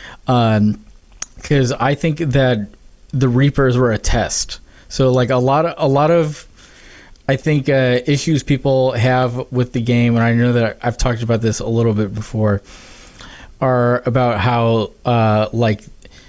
because I think that the Reapers were a test. So like a lot of I think issues people have with the game, and I know that I've talked about this a little bit before, are about how like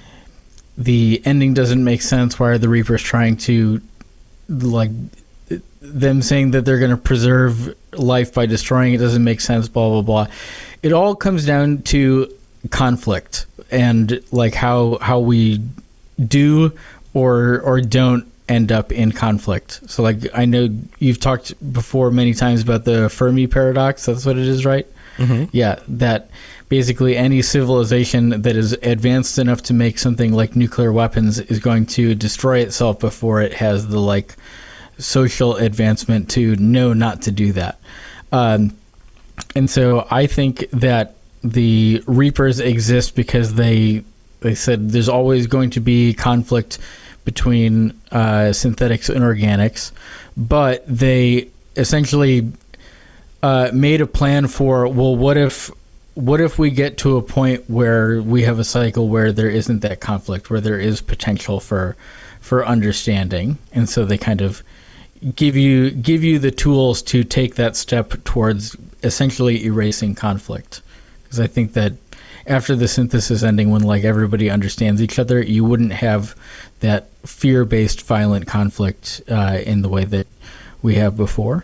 the ending doesn't make sense. Why are the Reapers trying to, like, them saying that they're going to preserve life by destroying it doesn't make sense, blah, blah, blah. It all comes down to conflict and like how we do or don't end up in conflict. So like, I know you've talked before many times about the Fermi paradox. That's what it is, right? Mm-hmm. Yeah. That basically any civilization that is advanced enough to make something like nuclear weapons is going to destroy itself before it has the like social advancement to know not to do that. And so I think that the Reapers exist because they said there's always going to be conflict between synthetics and organics, but they essentially made a plan for, well, what if we get to a point where we have a cycle where there isn't that conflict, where there is potential for understanding, and so they kind of give you the tools to take that step towards essentially erasing conflict. Because I think that after the Synthesis ending, when like everybody understands each other, you wouldn't have that fear-based violent conflict in the way that we have before.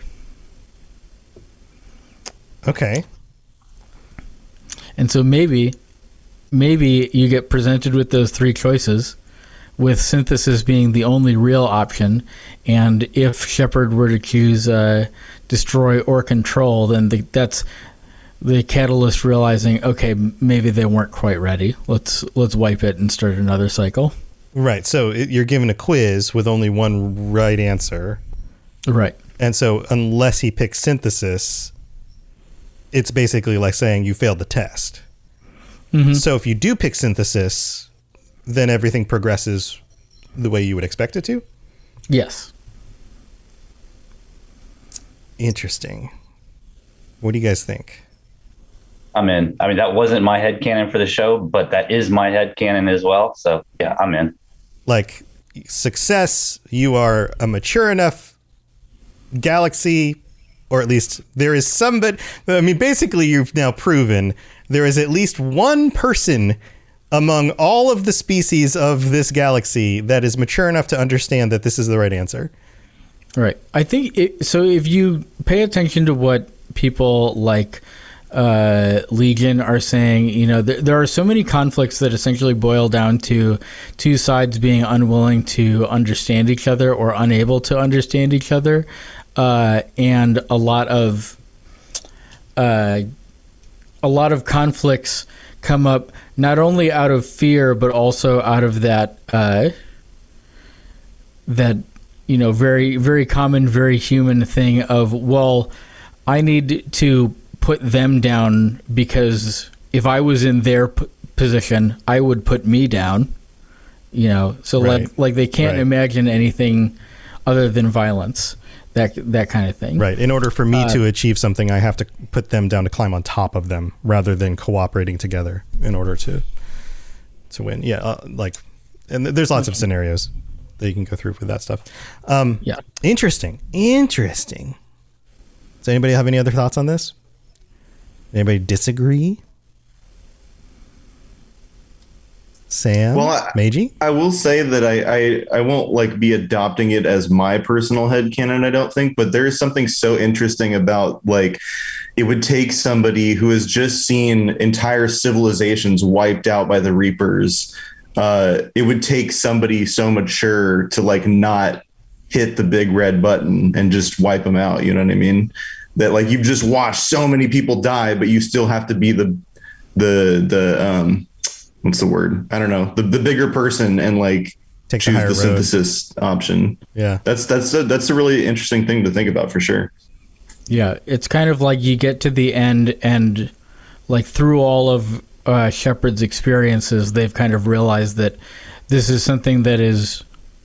Okay. And so maybe you get presented with those 3 choices, with Synthesis being the only real option, and if Shepard were to choose destroy or control, then that's the catalyst realizing, okay, maybe they weren't quite ready. Let's wipe it and start another cycle. Right. So you're given a quiz with only one right answer. Right. And so unless he picks Synthesis, it's basically like saying you failed the test. Mm-hmm. So if you do pick Synthesis, then everything progresses the way you would expect it to? Yes. Interesting. What do you guys think? I'm in. I mean, that wasn't my headcanon for the show, but that is my headcanon as well. So yeah, I'm in. Like success, you are a mature enough galaxy, or at least there is some, but I mean, basically you've now proven there is at least one person among all of the species of this galaxy that is mature enough to understand that this is the right answer. Right. I think so. If you pay attention to what people like Legion are saying, you know, there are so many conflicts that essentially boil down to two sides being unwilling to understand each other or unable to understand each other, and a lot of conflicts come up not only out of fear but also out of that you know, very, very common, very human thing of, well, I need to put them down because if I was in their position, I would put me down, you know, so Right. like they can't imagine anything other than violence, that kind of thing. Right. In order for me to achieve something, I have to put them down to climb on top of them rather than cooperating together in order to win. Yeah. And there's lots of scenarios that you can go through with that stuff. Yeah. Interesting. Does anybody have any other thoughts on this? Anybody disagree? Sam? Meiji? I will say that I won't like be adopting it as my personal headcanon, I don't think, but there is something so interesting about like it would take somebody who has just seen entire civilizations wiped out by the Reapers. It would take somebody so mature to like not hit the big red button and just wipe them out. You know what I mean? That like you've just watched so many people die, but you still have to be the what's the word? I don't know. The bigger person and like choose the synthesis option. Yeah. That's a really interesting thing to think about for sure. Yeah. It's kind of like you get to the end and like through all of Shepard's experiences, they've kind of realized that this is something that is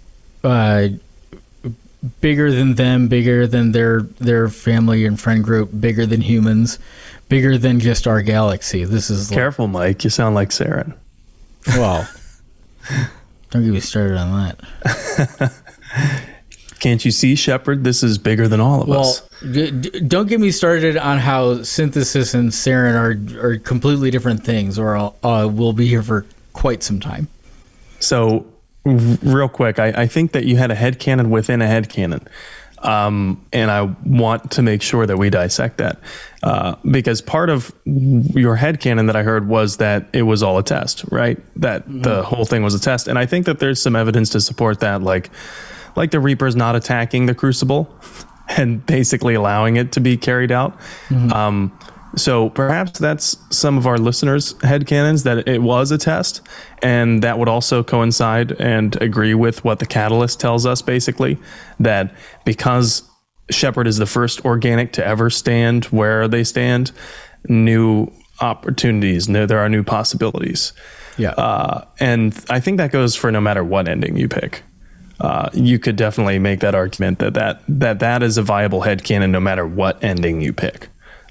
bigger than them, bigger than their family and friend group, bigger than humans, bigger than just our galaxy. This is careful, Mike. You sound like Saren. Well, don't get me started on that. Can't you see, Shepard? This is bigger than all of us. Don't get me started on how synthesis and Saren are completely different things, or we'll be here for quite some time. So, real quick, I think that you had a headcanon within a headcanon. And I want to make sure that we dissect that. Because part of your headcanon that I heard was that it was all a test, right? That the whole thing was a test. And I think that there's some evidence to support that, like the Reapers not attacking the Crucible and basically allowing it to be carried out. So perhaps that's some of our listeners' headcanons, that it was a test, and that would also coincide and agree with what the Catalyst tells us, basically, that because Shepard is the first organic to ever stand where they stand, new opportunities, there are new possibilities. Yeah. And I think that goes for no matter what ending you pick. You could definitely make that argument that is a viable headcanon no matter what ending you pick.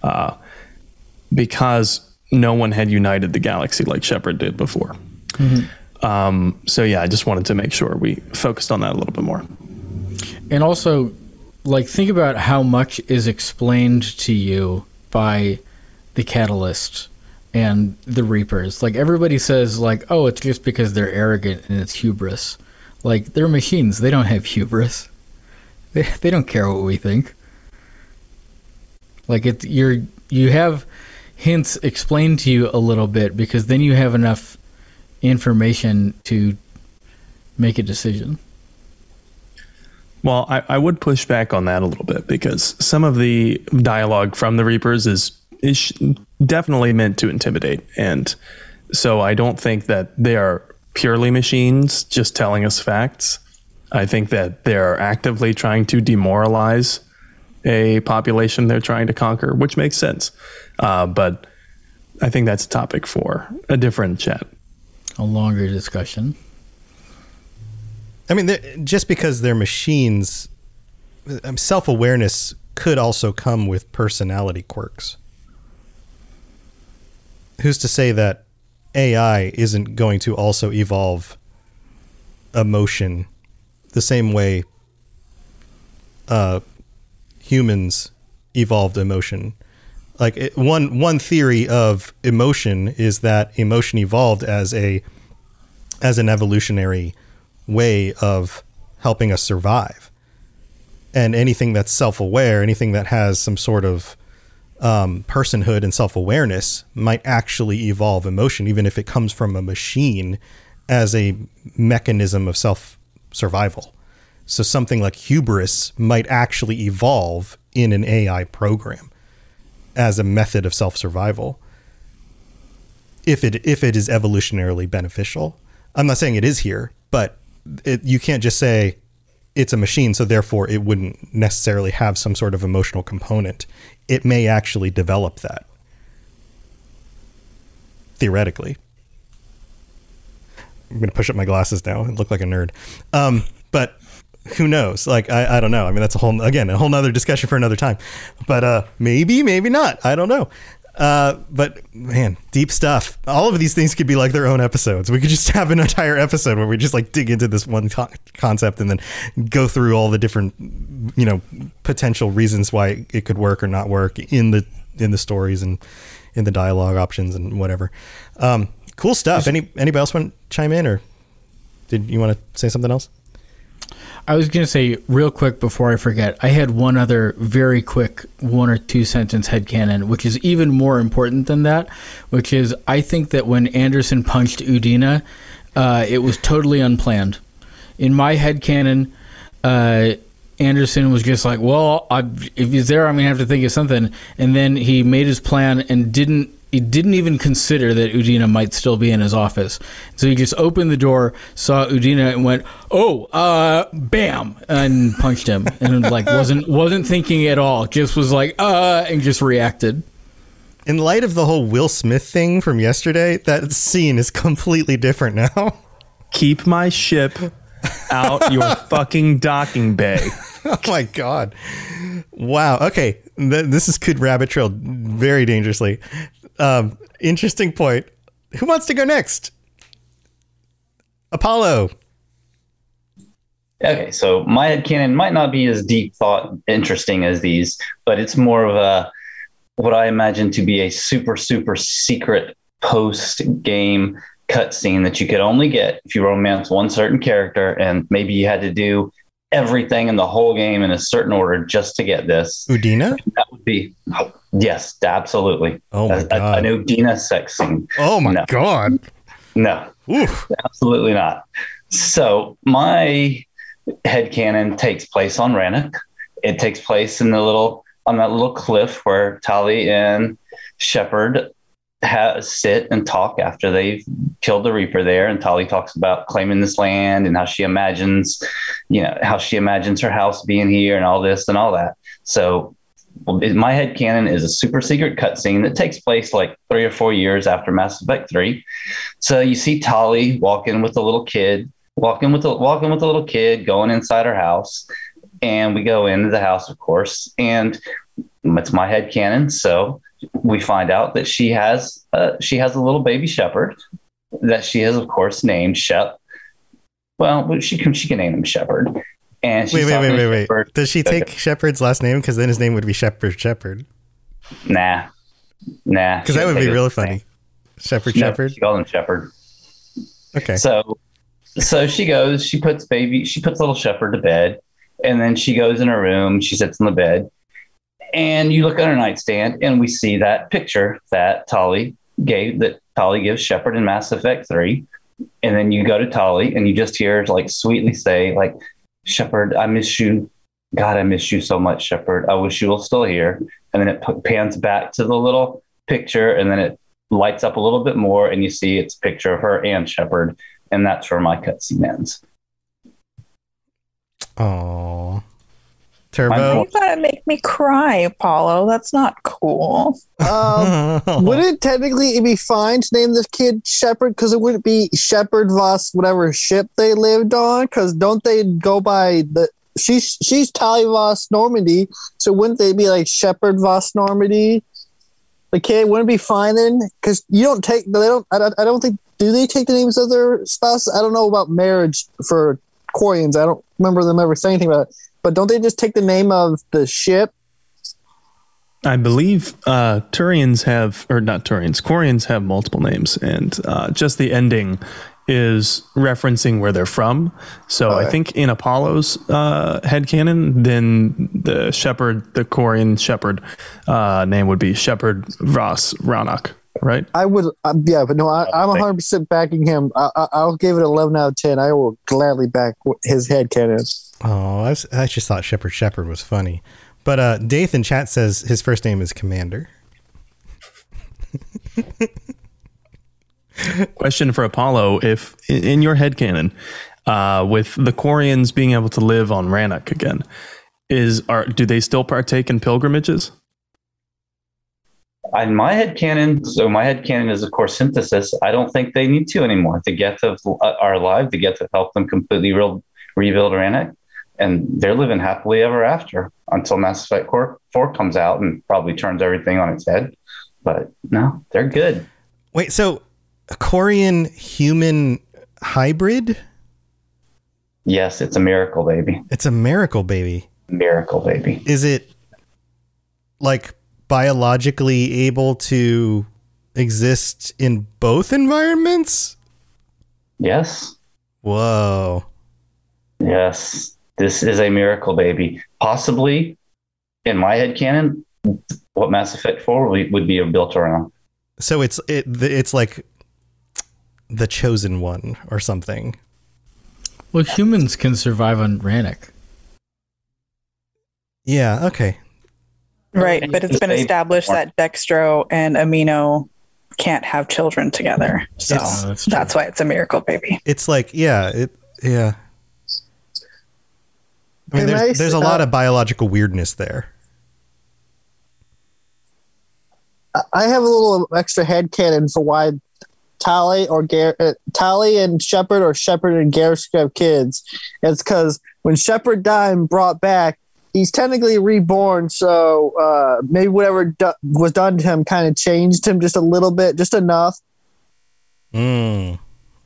Because no one had united the galaxy like Shepard did before. So yeah, I just wanted to make sure we focused on that a little bit more. And also, like, think about how much is explained to you by the Catalyst and the Reapers. Like, everybody says, like, oh, it's just because they're arrogant and it's hubris. Like, they're machines. They don't have hubris. They don't care what we think. Like, you have hints explained to you a little bit, because then you have enough information to make a decision. Well, I would push back on that a little bit, because some of the dialogue from the Reapers is definitely meant to intimidate. And so I don't think that they are purely machines just telling us facts. I think that they're actively trying to demoralize a population they're trying to conquer, which makes sense. But I think that's a topic for a different chat. A longer discussion. I mean, just because they're machines, self-awareness could also come with personality quirks. who's to say that AI isn't going to also evolve emotion the same way humans evolved emotion? Like one theory of emotion is that emotion evolved as an evolutionary way of helping us survive. And anything that's self-aware, anything that has some sort of personhood and self-awareness might actually evolve emotion, even if it comes from a machine as a mechanism of self-survival. So something like hubris might actually evolve in an AI program as a method of self-survival if it is evolutionarily beneficial. I'm not saying it is here, but you can't just say it's a machine, so therefore it wouldn't necessarily have some sort of emotional component. It may actually develop that, theoretically. I'm going to push up my glasses now and look like a nerd. But who knows? Like, I don't know. I mean, that's a whole nother discussion for another time. But maybe not. I don't know. But man, deep stuff. All of these things could be like their own episodes. We could just have an entire episode where we just like dig into this one concept and then go through all the different, potential reasons why it could work or not work in the stories and in the dialogue options and whatever. Cool stuff. Anybody else want to chime in, or did you want to say something else? I was going to say real quick before I forget, I had one other very quick 1 or 2 sentence headcanon, which is even more important than that, which is I think that when Anderson punched Udina, it was totally unplanned. In my headcanon, Anderson was just like, well, if he's there, I'm going to have to think of something. And then he made his plan and didn't even consider that Udina might still be in his office. So he just opened the door, saw Udina, and went, bam, and punched him. And like wasn't thinking at all. Just was like, and just reacted. In light of the whole Will Smith thing from yesterday, that scene is completely different now. Keep my ship out your fucking docking bay. Oh my God. Wow. Okay. This could rabbit trail very dangerously. Interesting point. Who wants to go next? Apollo. Okay, so my headcanon might not be as deep thought interesting as these, but it's more of what I imagine to be a super, super secret post-game cutscene that you could only get if you romance one certain character, and maybe you had to do everything in the whole game in a certain order just to get this. Udina? That would be, yes, absolutely. Oh my God. An Udina sex scene. Oh my God. No, absolutely not. So my headcanon takes place on Rannoch. It takes place on that little cliff where Tali and Shepard sit and talk after they've killed the Reaper there. And Tali talks about claiming this land and how she imagines her house being here and all this and all that. So my headcanon is a super secret cutscene that takes place like 3 or 4 years after Mass Effect 3. So you see Tali walking with a little kid, going inside her house. And we go into the house, of course, and it's my headcanon. So we find out that she has a little baby Shepard that she has, of course, named Shep. Well, she can name him Shepard. And wait. Does she take Shepard's last name? Because then his name would be Shepard. Nah. Because that would be really funny. Shepard. She called him Shepard. Okay. So she goes. She puts little Shepard to bed, and then she goes in her room. She sits in the bed. And you look at her nightstand, and we see that picture that Tali gives Shepard in Mass Effect 3. And then you go to Tali, and you just hear her like sweetly say, like, Shepard, I miss you. God, I miss you so much, Shepard. I wish you were still here. And then it pans back to the little picture, and then it lights up a little bit more, and you see it's a picture of her and Shepard. And that's where my cutscene ends. Aww. Turbo. You gotta make me cry, Apollo. That's not cool. Would it technically be fine to name this kid Shepard? Because it wouldn't be Shepard Voss, whatever ship they lived on. Because don't they go by she's Tali Voss Normandy? So wouldn't they be like Shepard Voss Normandy? Like, wouldn't it be fine then? Because I don't think, do they take the names of their spouses? I don't know about marriage for Quarians. I don't remember them ever saying anything about it. But don't they just take the name of the ship? I believe Quarians have multiple names, and just the ending is referencing where they're from. So I think in Apollo's headcanon, then the Quarian shepherd name would be Shepherd Ross Rannoch, right? I would, but no, I'm 100% backing him. I'll give it 11 out of 10. I will gladly back his headcanon. Oh, I just thought Shepherd was funny. But Dath in chat says his first name is Commander. Question for Apollo: if in your headcanon, with the Quarians being able to live on Rannoch again, do they still partake in pilgrimages? In my headcanon, is of course synthesis. I don't think they need to anymore. The Geth are alive. The Geth have helped them completely rebuild Rannoch, and they're living happily ever after until Mass Effect 4 comes out and probably turns everything on its head. But no, they're good. Wait, so a Quarian human hybrid? Yes, it's a miracle baby. It's a miracle baby. Miracle baby. Is it like biologically able to exist in both environments? Yes. Whoa. Yes. This is a miracle baby. Possibly, in my headcanon, what Mass Effect 4 would be built around. So it's like the chosen one or something. Well, humans can survive on Rannoch. Yeah, okay. Right, but it's been established that Dextro and Amino can't have children together. So that's why it's a miracle baby. It's like, yeah. I mean, there's a lot of biological weirdness there. I have a little extra headcanon for why Tali and Shepard, or Shepard and Garrus could have kids. It's because when Shepard died and brought back, he's technically reborn, so maybe whatever was done to him kind of changed him just a little bit, just enough. Okay.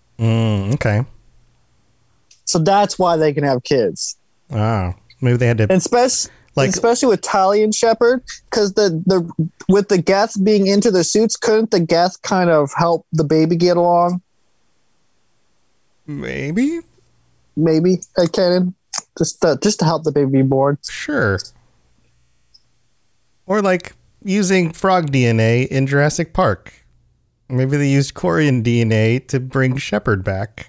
So that's why they can have kids. Oh, maybe they had to, especially with Tali and Shepard, because with the Geth being into the suits, couldn't the Geth kind of help the baby get along? Maybe headcanon. Just to help the baby be born. Sure. Or like using frog DNA in Jurassic Park. Maybe they used Quarian DNA to bring Shepard back.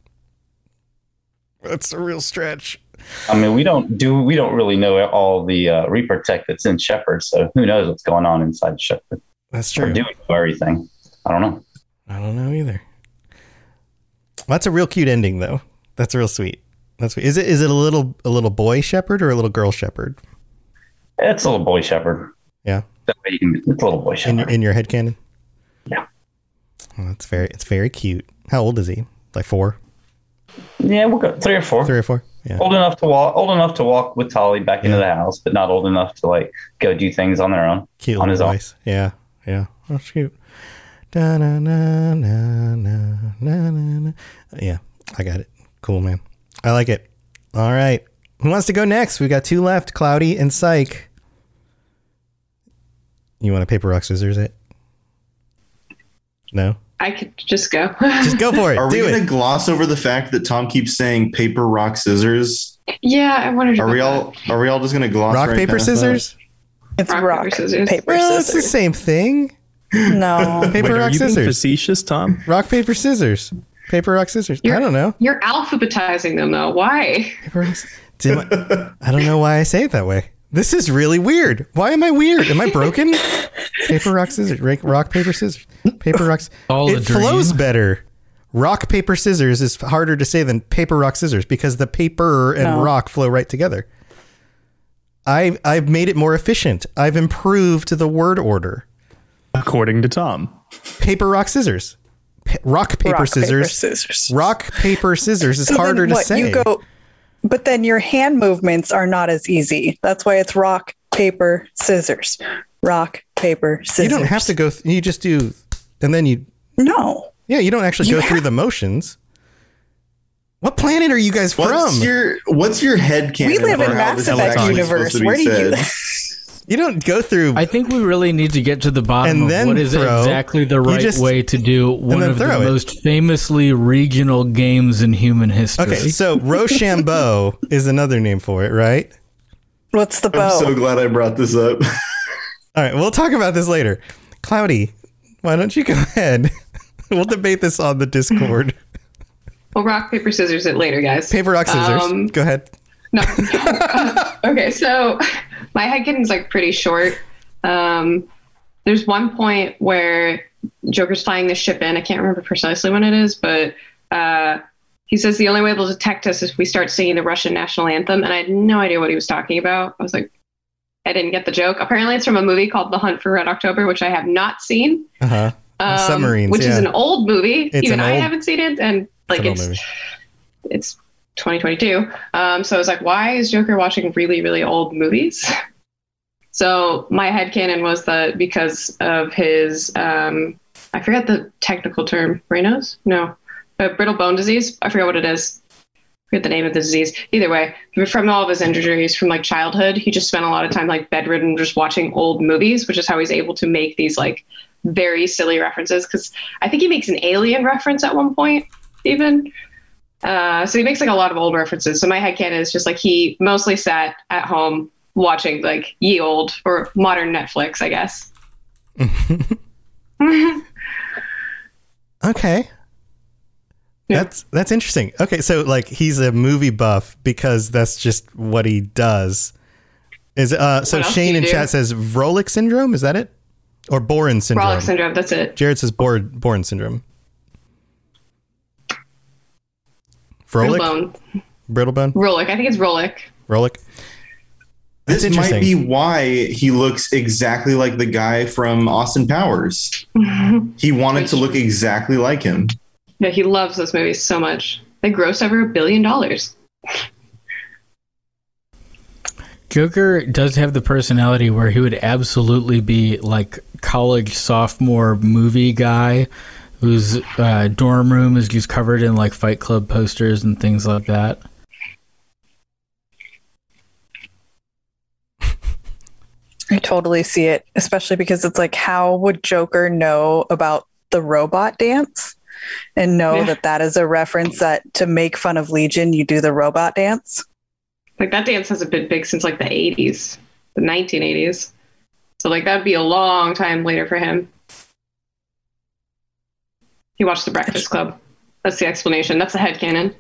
That's a real stretch. I mean, we don't really know all the Reaper tech that's in Shepard, so who knows what's going on inside Shepard. That's true. Or do we know everything? I don't know. I don't know either. That's a real cute ending, though. That's real sweet. That's sweet. Is it a little boy Shepard or a little girl Shepard? It's a little boy Shepard. Yeah. It's a little boy Shepard. In your headcanon? Yeah. Oh, it's very cute. How old is he? Like 4? Yeah, we'll go 3 or 4. 3 or 4. Yeah. Old enough to walk with Tali back into the house, but not old enough to like go do things on their own. Cute on his voice. Own. Yeah. Oh, cute. Da, na, na, na, na, na, na. Yeah, I got it. Cool, man. I like it. All right. Who wants to go next? We got 2 left, Cloudy and Psych. You want to paper, rock, scissors it? No? I could just go. Just go for it. Are we going to gloss over the fact that Tom keeps saying paper, rock, scissors? Yeah, I wanted to. Are we all just going to gloss rock, paper, scissors? It's rock, paper, scissors. Well, it's the same thing. No. Paper, rock, scissors. Being facetious, Tom? Rock, paper, scissors. Paper, rock, scissors. I don't know. You're alphabetizing them, though. Why? I don't know why I say it that way. This is really weird. Why am I weird? Am I broken? Paper, rock, scissors. Rock, paper, scissors. Paper, rocks. It flows better. Rock, paper, scissors is harder to say than paper, rock, scissors because the paper and rock flow right together. I've made it more efficient. I've improved the word order. According to Tom. Paper, rock, scissors. Rock, paper, scissors. Rock, paper, scissors is harder to say. But then your hand movements are not as easy. That's why it's rock, paper, scissors. Rock, paper, scissors. You don't have to go. You just do, and then you. No. Yeah, you don't actually go through the motions. What planet are you guys from? What's your head canon? We live in Mass Effect universe. Where do you? You don't go through. I think we really need to get to the bottom of what is exactly the right way to do one of the most famously regional games in human history. Okay, so Rochambeau is another name for it, right? What's the bow? I'm so glad I brought this up. All right, we'll talk about this later. Cloudy, why don't you go ahead? We'll debate this on the Discord. We'll rock, paper, scissors it later, guys. Paper, rock, scissors. Go ahead. No. Okay, so my headcanon's like pretty short. There's one point where Joker's flying the ship in. I can't remember precisely when it is, but he says the only way they'll detect us is if we start singing the Russian national anthem. And I had no idea what he was talking about. I was like, I didn't get the joke. Apparently it's from a movie called The Hunt for Red October, which I have not seen. Submarines, which is an old movie. Even I haven't seen it. And like it's 2022. So I was like, why is Joker watching really, really old movies? So my headcanon was that because of his, I forget the technical term, Raynaud's? No, brittle bone disease. I forget what it is. I forget the name of the disease. Either way, from all of his injuries from like childhood, he just spent a lot of time like bedridden, just watching old movies, which is how he's able to make these like very silly references. Cause I think he makes an Alien reference at one point even. So he makes like a lot of old references. So my headcanon is just like he mostly sat at home watching like ye old or modern Netflix, I guess. Okay. Yeah. That's interesting. Okay, so like he's a movie buff because that's just what he does. Is so Shane in chat says Vrolik syndrome, is that it? Or Boren syndrome? Vrolik syndrome, that's it. Jared says Boren syndrome. Vrolik? Brittlebone? Vrolik. I think it's Vrolik. Vrolik. This might be why he looks exactly like the guy from Austin Powers. He wanted to look exactly like him. Yeah, he loves those movies so much. They grossed over $1 billion. Joker does have the personality where he would absolutely be like college sophomore movie guy whose dorm room is just covered in like Fight Club posters and things like that. I totally see it, especially because it's like, how would Joker know about the robot dance and know that is a reference that to make fun of Legion, you do the robot dance? Like that dance hasn't been big since like the 80s, the 1980s. So like that'd be a long time later for him. He watched The Breakfast Club. That's the explanation. That's the headcanon.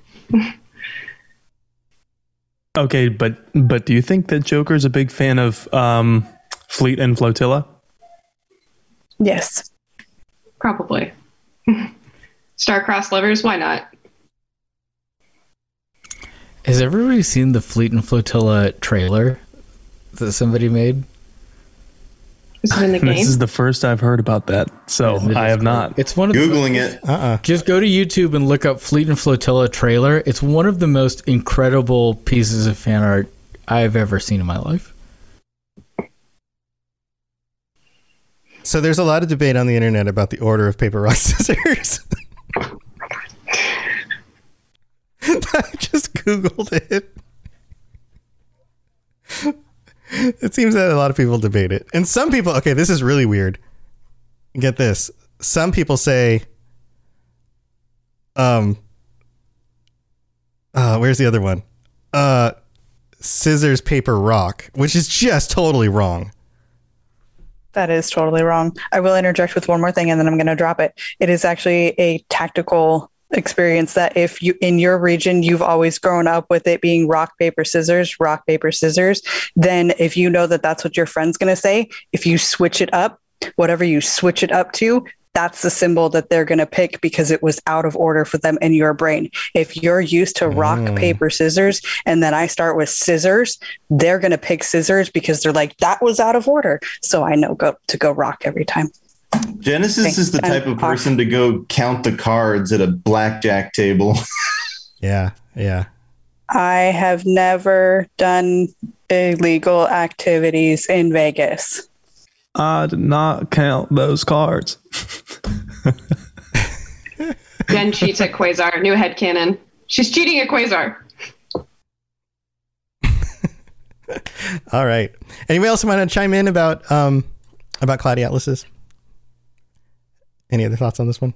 Okay, but do you think that Joker's a big fan of Fleet and Flotilla? Yes. Probably. Star-crossed lovers, why not? Has everybody seen the Fleet and Flotilla trailer that somebody made? Is it in the game? This is the first I've heard about that, so I have not. It's one of Googling it. Just go to YouTube and look up Fleet and Flotilla trailer. It's one of the most incredible pieces of fan art I've ever seen in my life. So there's a lot of debate on the internet about the order of paper, rock, scissors. I just Googled it. It seems that a lot of people debate it. And some people, okay, this is really weird. Get this. Some people say, where's the other one? Scissors, paper, rock, which is just totally wrong. That is totally wrong. I will interject with one more thing and then I'm going to drop it. It is actually a tactical experience that if you in your region you've always grown up with it being rock paper scissors, then if you know that that's what your friend's going to say, if you switch it up, whatever you switch it up to, that's the symbol that they're going to pick because it was out of order for them in your brain. If you're used to rock paper scissors and then I start with scissors, they're going to pick scissors because they're like, that was out of order, so I know to go rock every time. Genesis is the type of person to go count the cards at a blackjack table. Yeah. I have never done illegal activities in Vegas. I did not count those cards. Jen cheats at Quasar. New headcanon. She's cheating at Quasar. All right. Anybody else want to chime in about Cloudy Atlases? Any other thoughts on this one?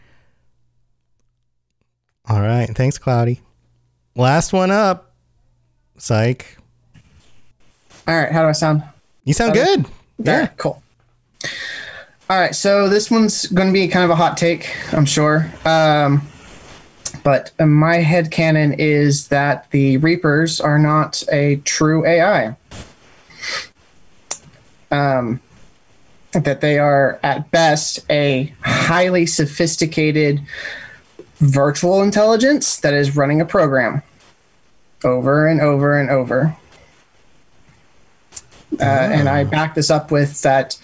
All right. Thanks, Cloudy. Last one up. Psych. All right. How do I sound? You sound good. Yeah. Cool. All right. So this one's going to be kind of a hot take, I'm sure. But my headcanon is that the Reapers are not a true AI. That they are, at best, a highly sophisticated virtual intelligence that is running a program over and over and over. And I back this up with that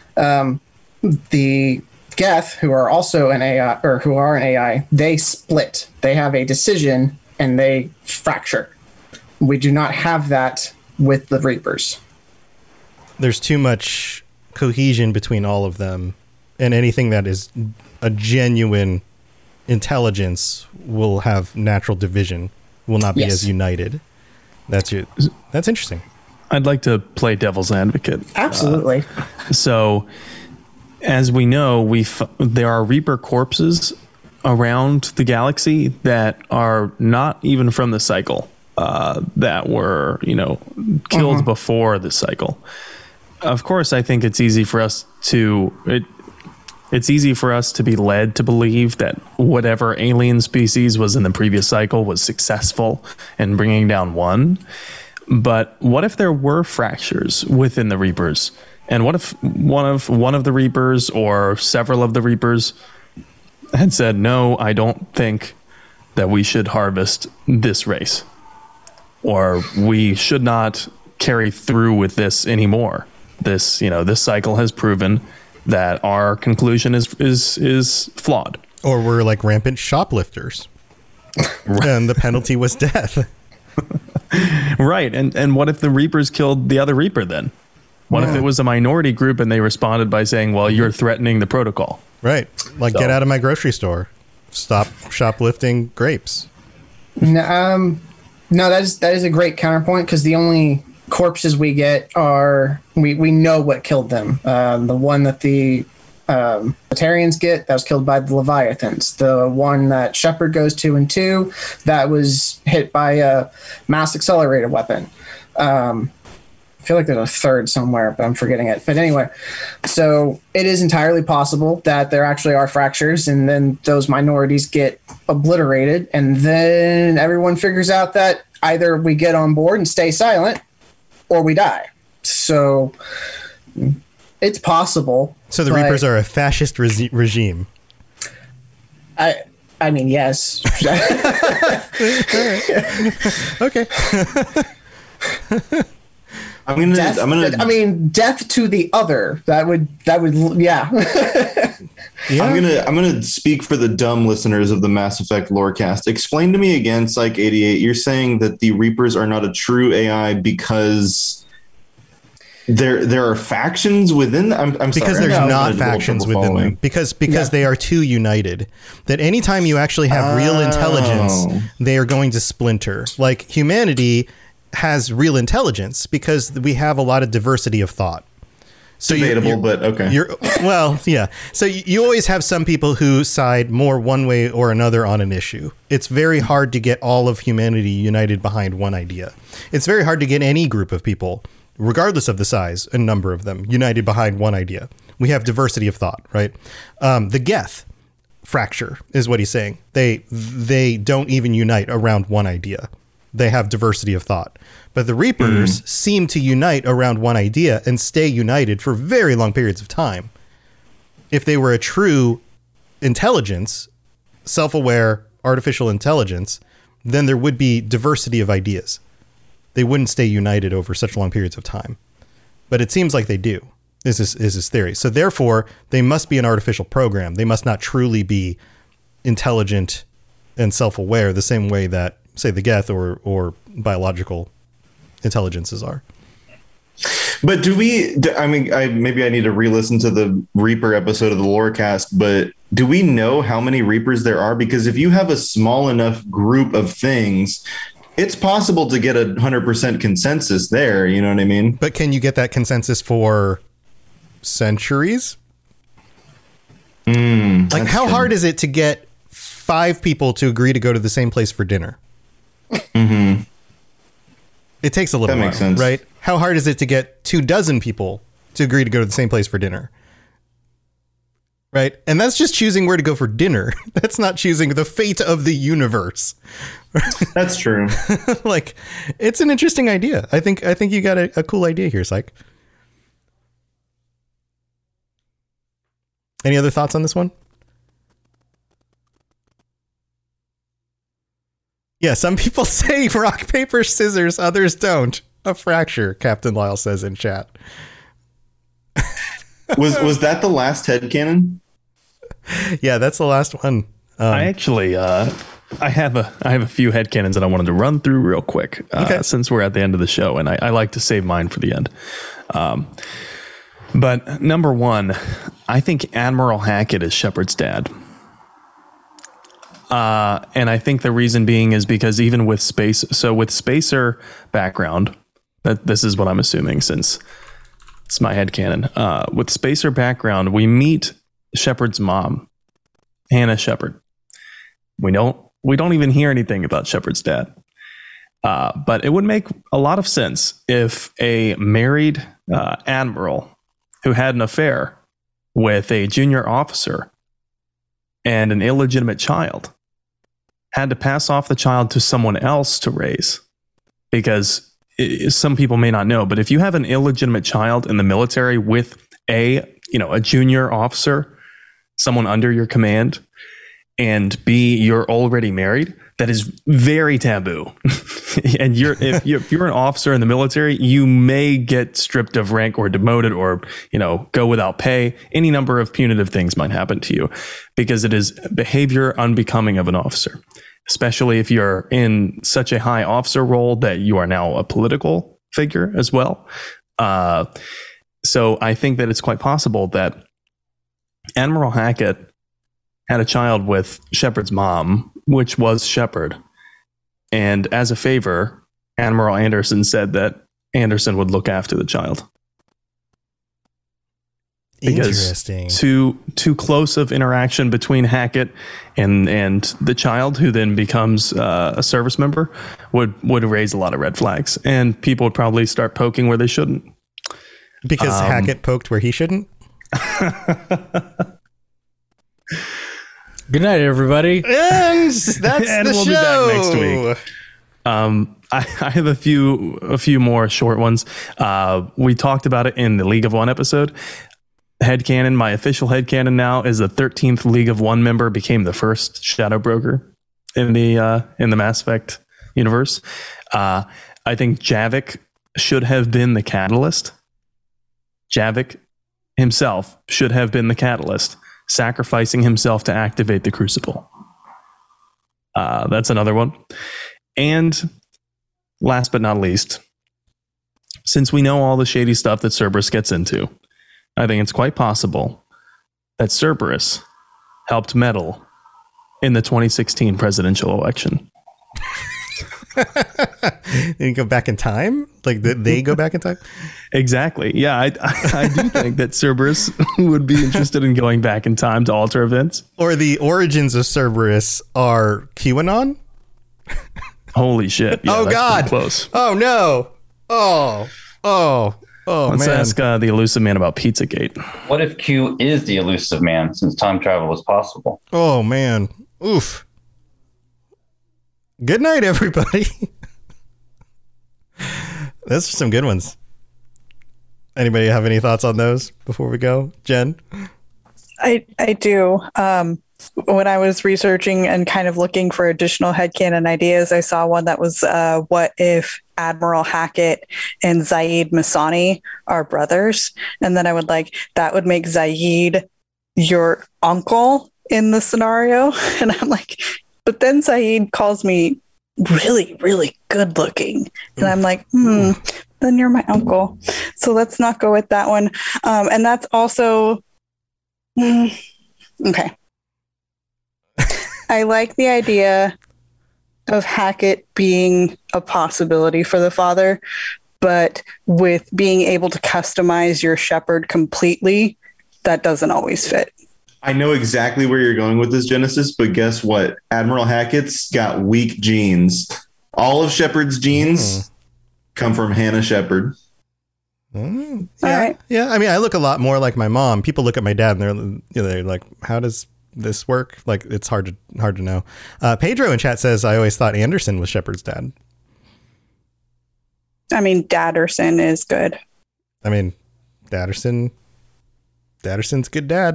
the Geth, who are also an AI, or who are an AI, they split. They have a decision and they fracture. We do not have that with the Reapers. There's too much cohesion between all of them, and anything that is a genuine intelligence will have natural division, will not be as united. That's interesting. I'd like to play devil's advocate. Absolutely. So, as we know, there are Reaper corpses around the galaxy that are not even from the cycle, that were, killed before the cycle. Of course, I think it's easy for us to be led to believe that whatever alien species was in the previous cycle was successful in bringing down one. But what if there were fractures within the Reapers? And what if one of the Reapers or several of the Reapers had said, no, I don't think that we should harvest this race, or we should not carry through with this anymore. This cycle has proven that our conclusion is flawed. Or we're like rampant shoplifters. And the penalty was death. Right. And what if the Reapers killed the other Reaper then? What if it was a minority group and they responded by saying, well, you're threatening the protocol? Right. Like, get out of my grocery store. Stop shoplifting grapes. No, that is a great counterpoint, because the only corpses we get are, we know what killed them. The one that the Batarians get, that was killed by the Leviathans. The one that Shepard goes to in 2, that was hit by a mass accelerator weapon. I feel like there's a third somewhere, but I'm forgetting it. But anyway, so it is entirely possible that there actually are fractures, and then those minorities get obliterated, and then everyone figures out that either we get on board and stay silent, or we die. So it's possible. So the Reapers are a fascist regime. I mean, yes. Okay. Death to the other. That would, yeah. I'm gonna speak for the dumb listeners of the Mass Effect Lorecast. Explain to me again, Psych 88. You're saying that the Reapers are not a true AI because there are factions within. I'm because sorry, there's not factions within them. Because they are too united. That anytime you actually have real intelligence, they are going to splinter. Like humanity has real intelligence because we have a lot of diversity of thought. So debatable, but okay. Yeah. So you always have some people who side more one way or another on an issue. It's very hard to get all of humanity united behind one idea. It's very hard to get any group of people, regardless of the size and number of them, united behind one idea. We have diversity of thought, right? The Geth fracture is what he's saying. They don't even unite around one idea. They have diversity of thought. But the Reapers seem to unite around one idea and stay united for very long periods of time. If they were a true intelligence, self-aware artificial intelligence, then there would be diversity of ideas. They wouldn't stay united over such long periods of time. But it seems like they do, is his theory. So therefore, they must be an artificial program. They must not truly be intelligent and self-aware the same way that, say, the Geth or biological intelligences are. But maybe I need to re-listen to the Reaper episode of the Lorecast, but do we know how many Reapers there are? Because if you have a small enough group of things, it's possible to get 100% consensus there. You know what I mean? But can you get that consensus for centuries? Like, how hard is it to get 5 people to agree to go to the same place for dinner? Mm-hmm. It takes a little while, makes sense. Right? How hard is it to get 24 people to agree to go to the same place for dinner? Right? And that's just choosing where to go for dinner. That's not choosing the fate of the universe. That's true. Like, it's an interesting idea. I think you got a cool idea here, Psych. Any other thoughts on this one? Yeah, some people say rock, paper, scissors, others don't. A fracture, Captain Lyle says in chat. Was that the last headcanon? Yeah, that's the last one. I actually I have a few headcanons that I wanted to run through real quick since we're at the end of the show, and I like to save mine for the end. But number one, I think Admiral Hackett is Shepard's dad. And I think the reason being is because even with with Spacer background, this is what I'm assuming since it's my headcanon. With Spacer background, we meet Shepard's mom, Hannah Shepard. We don't even hear anything about Shepard's dad. But it would make a lot of sense if a married admiral who had an affair with a junior officer and an illegitimate child had to pass off the child to someone else to raise. Because some people may not know, but if you have an illegitimate child in the military with a junior officer, someone under your command, and B, you're already married, that is very taboo. And if you're an officer in the military, you may get stripped of rank or demoted or, go without pay. Any number of punitive things might happen to you because it is behavior unbecoming of an officer, especially if you're in such a high officer role that you are now a political figure as well. So I think that it's quite possible that Admiral Hackett had a child with Shepard's mom, which was Shepard. And as a favor, Admiral Anderson said that Anderson would look after the child. Interesting. Because too close of interaction between Hackett and the child, who then becomes a service member, would raise a lot of red flags. And people would probably start poking where they shouldn't. Because Hackett poked where he shouldn't? Good night, everybody. And that's and the we'll show. Be back next week. I have a few more short ones. We talked about it in the League of One episode. Headcanon, my official headcanon now is the 13th League of One member became the first Shadow Broker in the Mass Effect universe. I think Javik should have been the catalyst. Javik himself should have been the catalyst, sacrificing himself to activate the Crucible. That's another one. And last but not least, since we know all the shady stuff that Cerberus gets into, I think it's quite possible that Cerberus helped meddle in the 2016 presidential election. Did he go back in time? Like, did they go back in time? Exactly. Yeah, I do think that Cerberus would be interested in going back in time to alter events. Or the origins of Cerberus are QAnon? Holy shit. Yeah, oh, God. Close. Oh, no. Oh, Let's man. ask the elusive man about Pizzagate. What if Q is the elusive man, since time travel is possible? Oh, man. Oof. Good night, everybody. Those are some good ones. Anybody have any thoughts on those before we go? Jen? I do. When I was researching and kind of looking for additional headcanon ideas, I saw one that was, what if Admiral Hackett and Zaid Masani are brothers? And then that would make Zaid your uncle in the scenario. And I'm like, but then Zaid calls me really, really good looking. And I'm like, then you're my uncle. So let's not go with that one. And that's also okay. I like the idea of Hackett being a possibility for the father, but with being able to customize your shepherd completely, that doesn't always fit. I know exactly where you're going with this, Genesis, but guess what? Admiral Hackett's got weak genes. All of Shepard's genes come from Hannah Shepard. Yeah, right. Yeah. I mean, I look a lot more like my mom. People look at my dad and they're like, how does this work? Like, it's hard to know. Pedro in chat says, I always thought Anderson was Shepard's dad. I mean, Dadderson is good. I mean, Dadderson's good dad.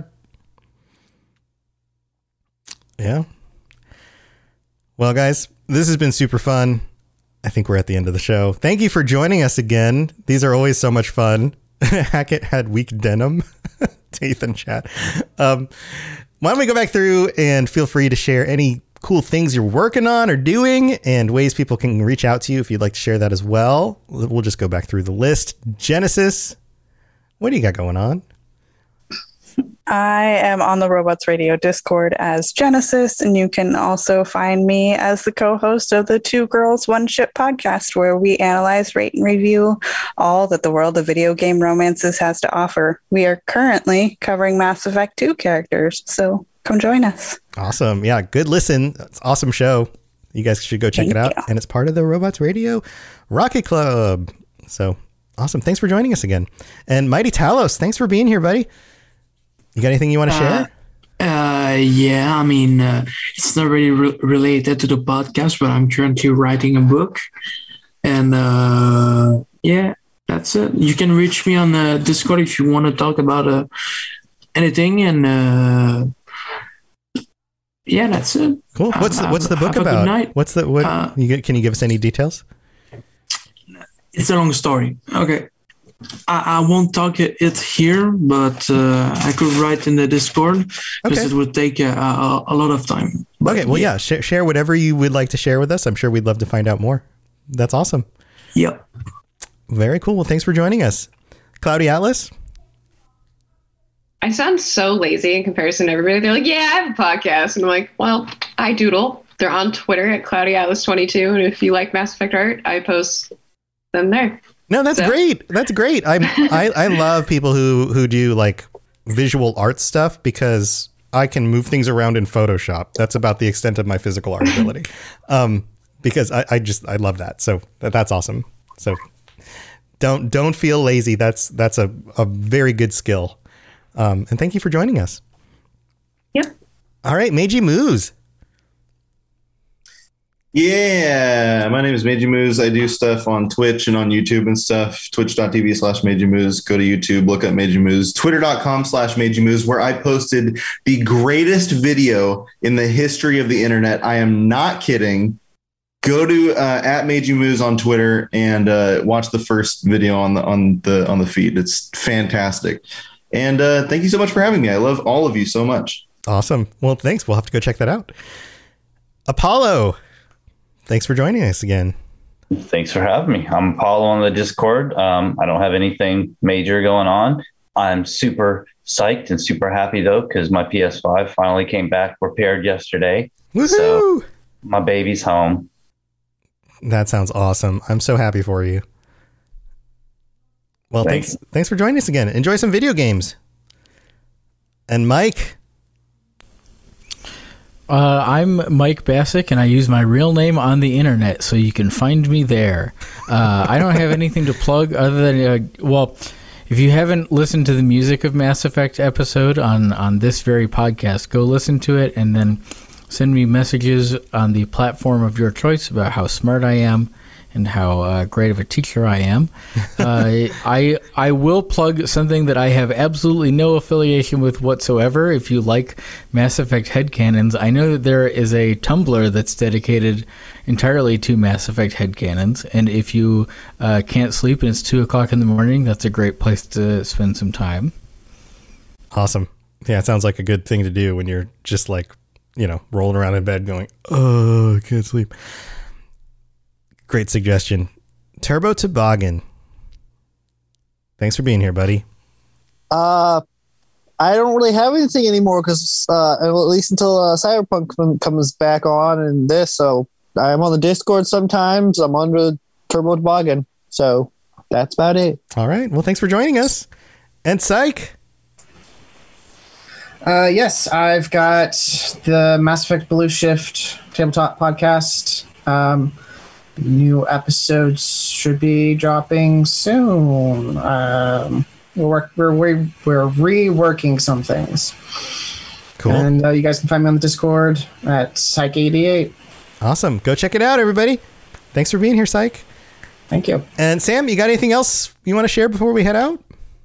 Yeah. Well, guys, this has been super fun. I think we're at the end of the show. Thank you for joining us again. These are always so much fun. Hackett had weak denim. Teeth in chat. Why don't we go back through and feel free to share any cool things you're working on or doing and ways people can reach out to you if you'd like to share that as well. We'll just go back through the list. Genesis, what do you got going on? I am on the Robots Radio Discord as Genesis, and you can also find me as the co-host of the Two Girls, One Ship podcast, where we analyze, rate, and review all that the world of video game romances has to offer. We are currently covering Mass Effect 2 characters, so come join us. Awesome. Yeah, good listen. It's an awesome show. You guys should go check it out. And it's part of the Robots Radio Rocket Club. So awesome. Thanks for joining us again. And Mighty Talos, thanks for being here, buddy. You got anything you want to share? Yeah, I mean, it's not really related to the podcast, but I'm currently writing a book. And yeah, that's it. You can reach me on Discord if you want to talk about anything. And yeah, that's it. Cool. What's the book about? Can you give us any details? It's a long story. Okay. I won't talk it here, but I could write in the Discord because it would take a lot of time. But, okay, well, yeah, share whatever you would like to share with us. I'm sure we'd love to find out more. That's awesome. Yep. Very cool. Well, thanks for joining us. Cloudy Atlas? I sound so lazy in comparison to everybody. They're like, yeah, I have a podcast. And I'm like, well, I doodle. They're on Twitter at Cloudy Atlas 22. And if you like Mass Effect art, I post them there. No, that's great. That's great. I love people who do like visual art stuff because I can move things around in Photoshop. That's about the extent of my physical art ability. Because I love that. So that's awesome. So don't feel lazy. That's a very good skill. And thank you for joining us. Yep. All right, Meiji Moose. Yeah, my name is Meiji Moose. I do stuff on Twitch and on YouTube and stuff. Twitch.tv/Meiji Moose. Go to YouTube, look up Meiji Moose. Twitter.com/Meiji Moose, where I posted the greatest video in the history of the internet. I am not kidding. Go to at Meiji Moose on Twitter and watch the first video on the feed. It's fantastic. And thank you so much for having me. I love all of you so much. Awesome. Well, thanks. We'll have to go check that out. Apollo. Thanks for joining us again. Thanks for having me. I'm Apollo on the Discord. I don't have anything major going on. I'm super psyched and super happy, though, because my PS5 finally came back repaired yesterday. Woohoo! So my baby's home. That sounds awesome. I'm so happy for you. Well, thanks for joining us again. Enjoy some video games. And Mike... I'm Mike Bassick, and I use my real name on the internet, so you can find me there. I don't have anything to plug other than, if you haven't listened to the Music of Mass Effect episode on this very podcast, go listen to it, and then send me messages on the platform of your choice about how smart I am and how great of a teacher I am. I will plug something that I have absolutely no affiliation with whatsoever. If you like Mass Effect headcanons, I know that there is a Tumblr that's dedicated entirely to Mass Effect headcanons, and if you can't sleep and it's 2 o'clock in the morning, that's a great place to spend some time. Awesome. Yeah, it sounds like a good thing to do when you're just like, rolling around in bed going, oh, I can't sleep. Great suggestion. Turbo Toboggan. Thanks for being here, buddy. I don't really have anything anymore because at least until Cyberpunk comes back on and this. So I'm on the Discord sometimes. I'm on the Turbo Toboggan. So that's about it. All right. Well, thanks for joining us. And Psych. Yes, I've got the Mass Effect Blue Shift tabletop podcast. New episodes should be dropping soon. We're reworking some things. Cool. And you guys can find me on the Discord at Psych88. Awesome. Go check it out, everybody. Thanks for being here, Psych. Thank you. And Sam, you got anything else you want to share before we head out?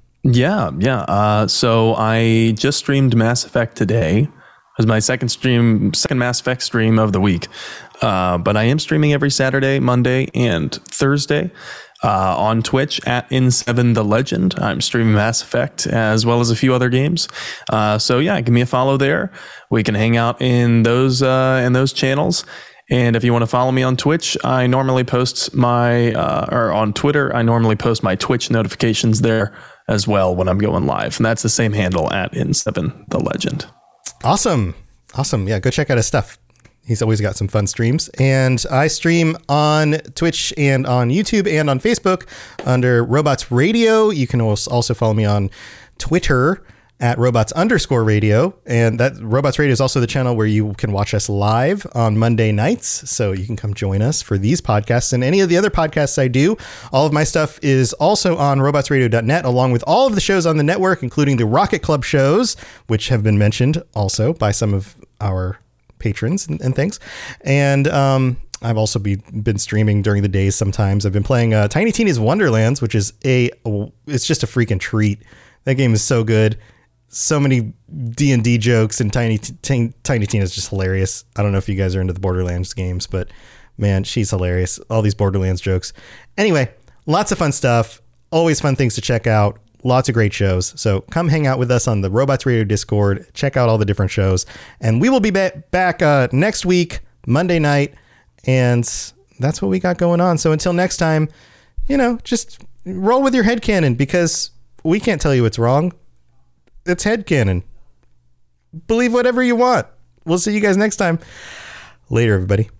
Yeah. So I just streamed Mass Effect today. It was my second Mass Effect stream of the week. But I am streaming every Saturday, Monday, and Thursday on Twitch at In7 The Legend. I'm streaming Mass Effect as well as a few other games. So yeah, give me a follow there. We can hang out in those channels. And if you want to follow me on Twitch, I normally post or on Twitter, I normally post my Twitch notifications there as well when I'm going live. And that's the same handle at In7 The Legend. Awesome. Yeah, go check out his stuff. He's always got some fun streams. And I stream on Twitch and on YouTube and on Facebook under Robots Radio. You can also follow me on Twitter at Robots_radio. And that Robots Radio is also the channel where you can watch us live on Monday nights. So you can come join us for these podcasts and any of the other podcasts I do. All of my stuff is also on robotsradio.net, along with all of the shows on the network, including the Rocket Club shows, which have been mentioned also by some of our patrons and things. And I've also been streaming during the days sometimes. I've been playing Tiny Tina's Wonderlands, which is it's just a freaking treat. That game is so good. So many D&D jokes, and Tiny Tina is just hilarious. I don't know if you guys are into the Borderlands games, but man, she's hilarious. All these Borderlands jokes. Anyway, lots of fun stuff. Always fun things to check out. Lots of great shows. So come hang out with us on the Robots Radio Discord. Check out all the different shows. And we will be back next week, Monday night. And that's what we got going on. So until next time, just roll with your headcanon, because we can't tell you what's wrong. It's headcanon. Believe whatever you want. We'll see you guys next time. Later, everybody.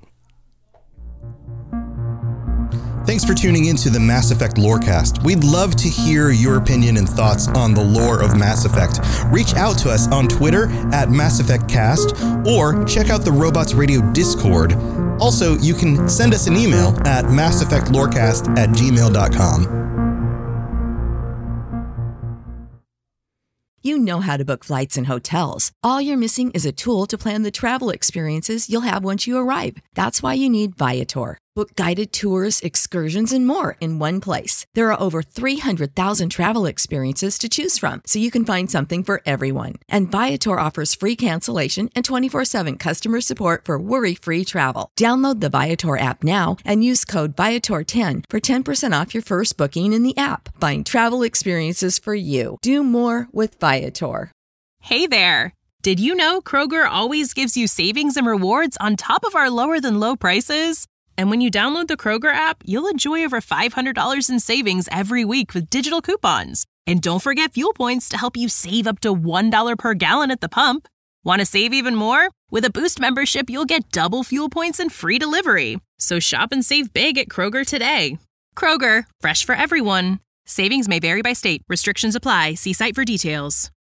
Thanks for tuning into the Mass Effect Lorecast. We'd love to hear your opinion and thoughts on the lore of Mass Effect. Reach out to us on Twitter at Mass Effect Cast, or check out the Robots Radio Discord. Also, you can send us an email at masseffectlorecast@gmail.com. You know how to book flights and hotels. All you're missing is a tool to plan the travel experiences you'll have once you arrive. That's why you need Viator. Book guided tours, excursions, and more in one place. There are over 300,000 travel experiences to choose from, so you can find something for everyone. And Viator offers free cancellation and 24/7 customer support for worry-free travel. Download the Viator app now and use code Viator10 for 10% off your first booking in the app. Find travel experiences for you. Do more with Viator. Hey there! Did you know Kroger always gives you savings and rewards on top of our lower-than-low prices? And when you download the Kroger app, you'll enjoy over $500 in savings every week with digital coupons. And don't forget fuel points to help you save up to $1 per gallon at the pump. Want to save even more? With a Boost membership, you'll get double fuel points and free delivery. So shop and save big at Kroger today. Kroger, fresh for everyone. Savings may vary by state. Restrictions apply. See site for details.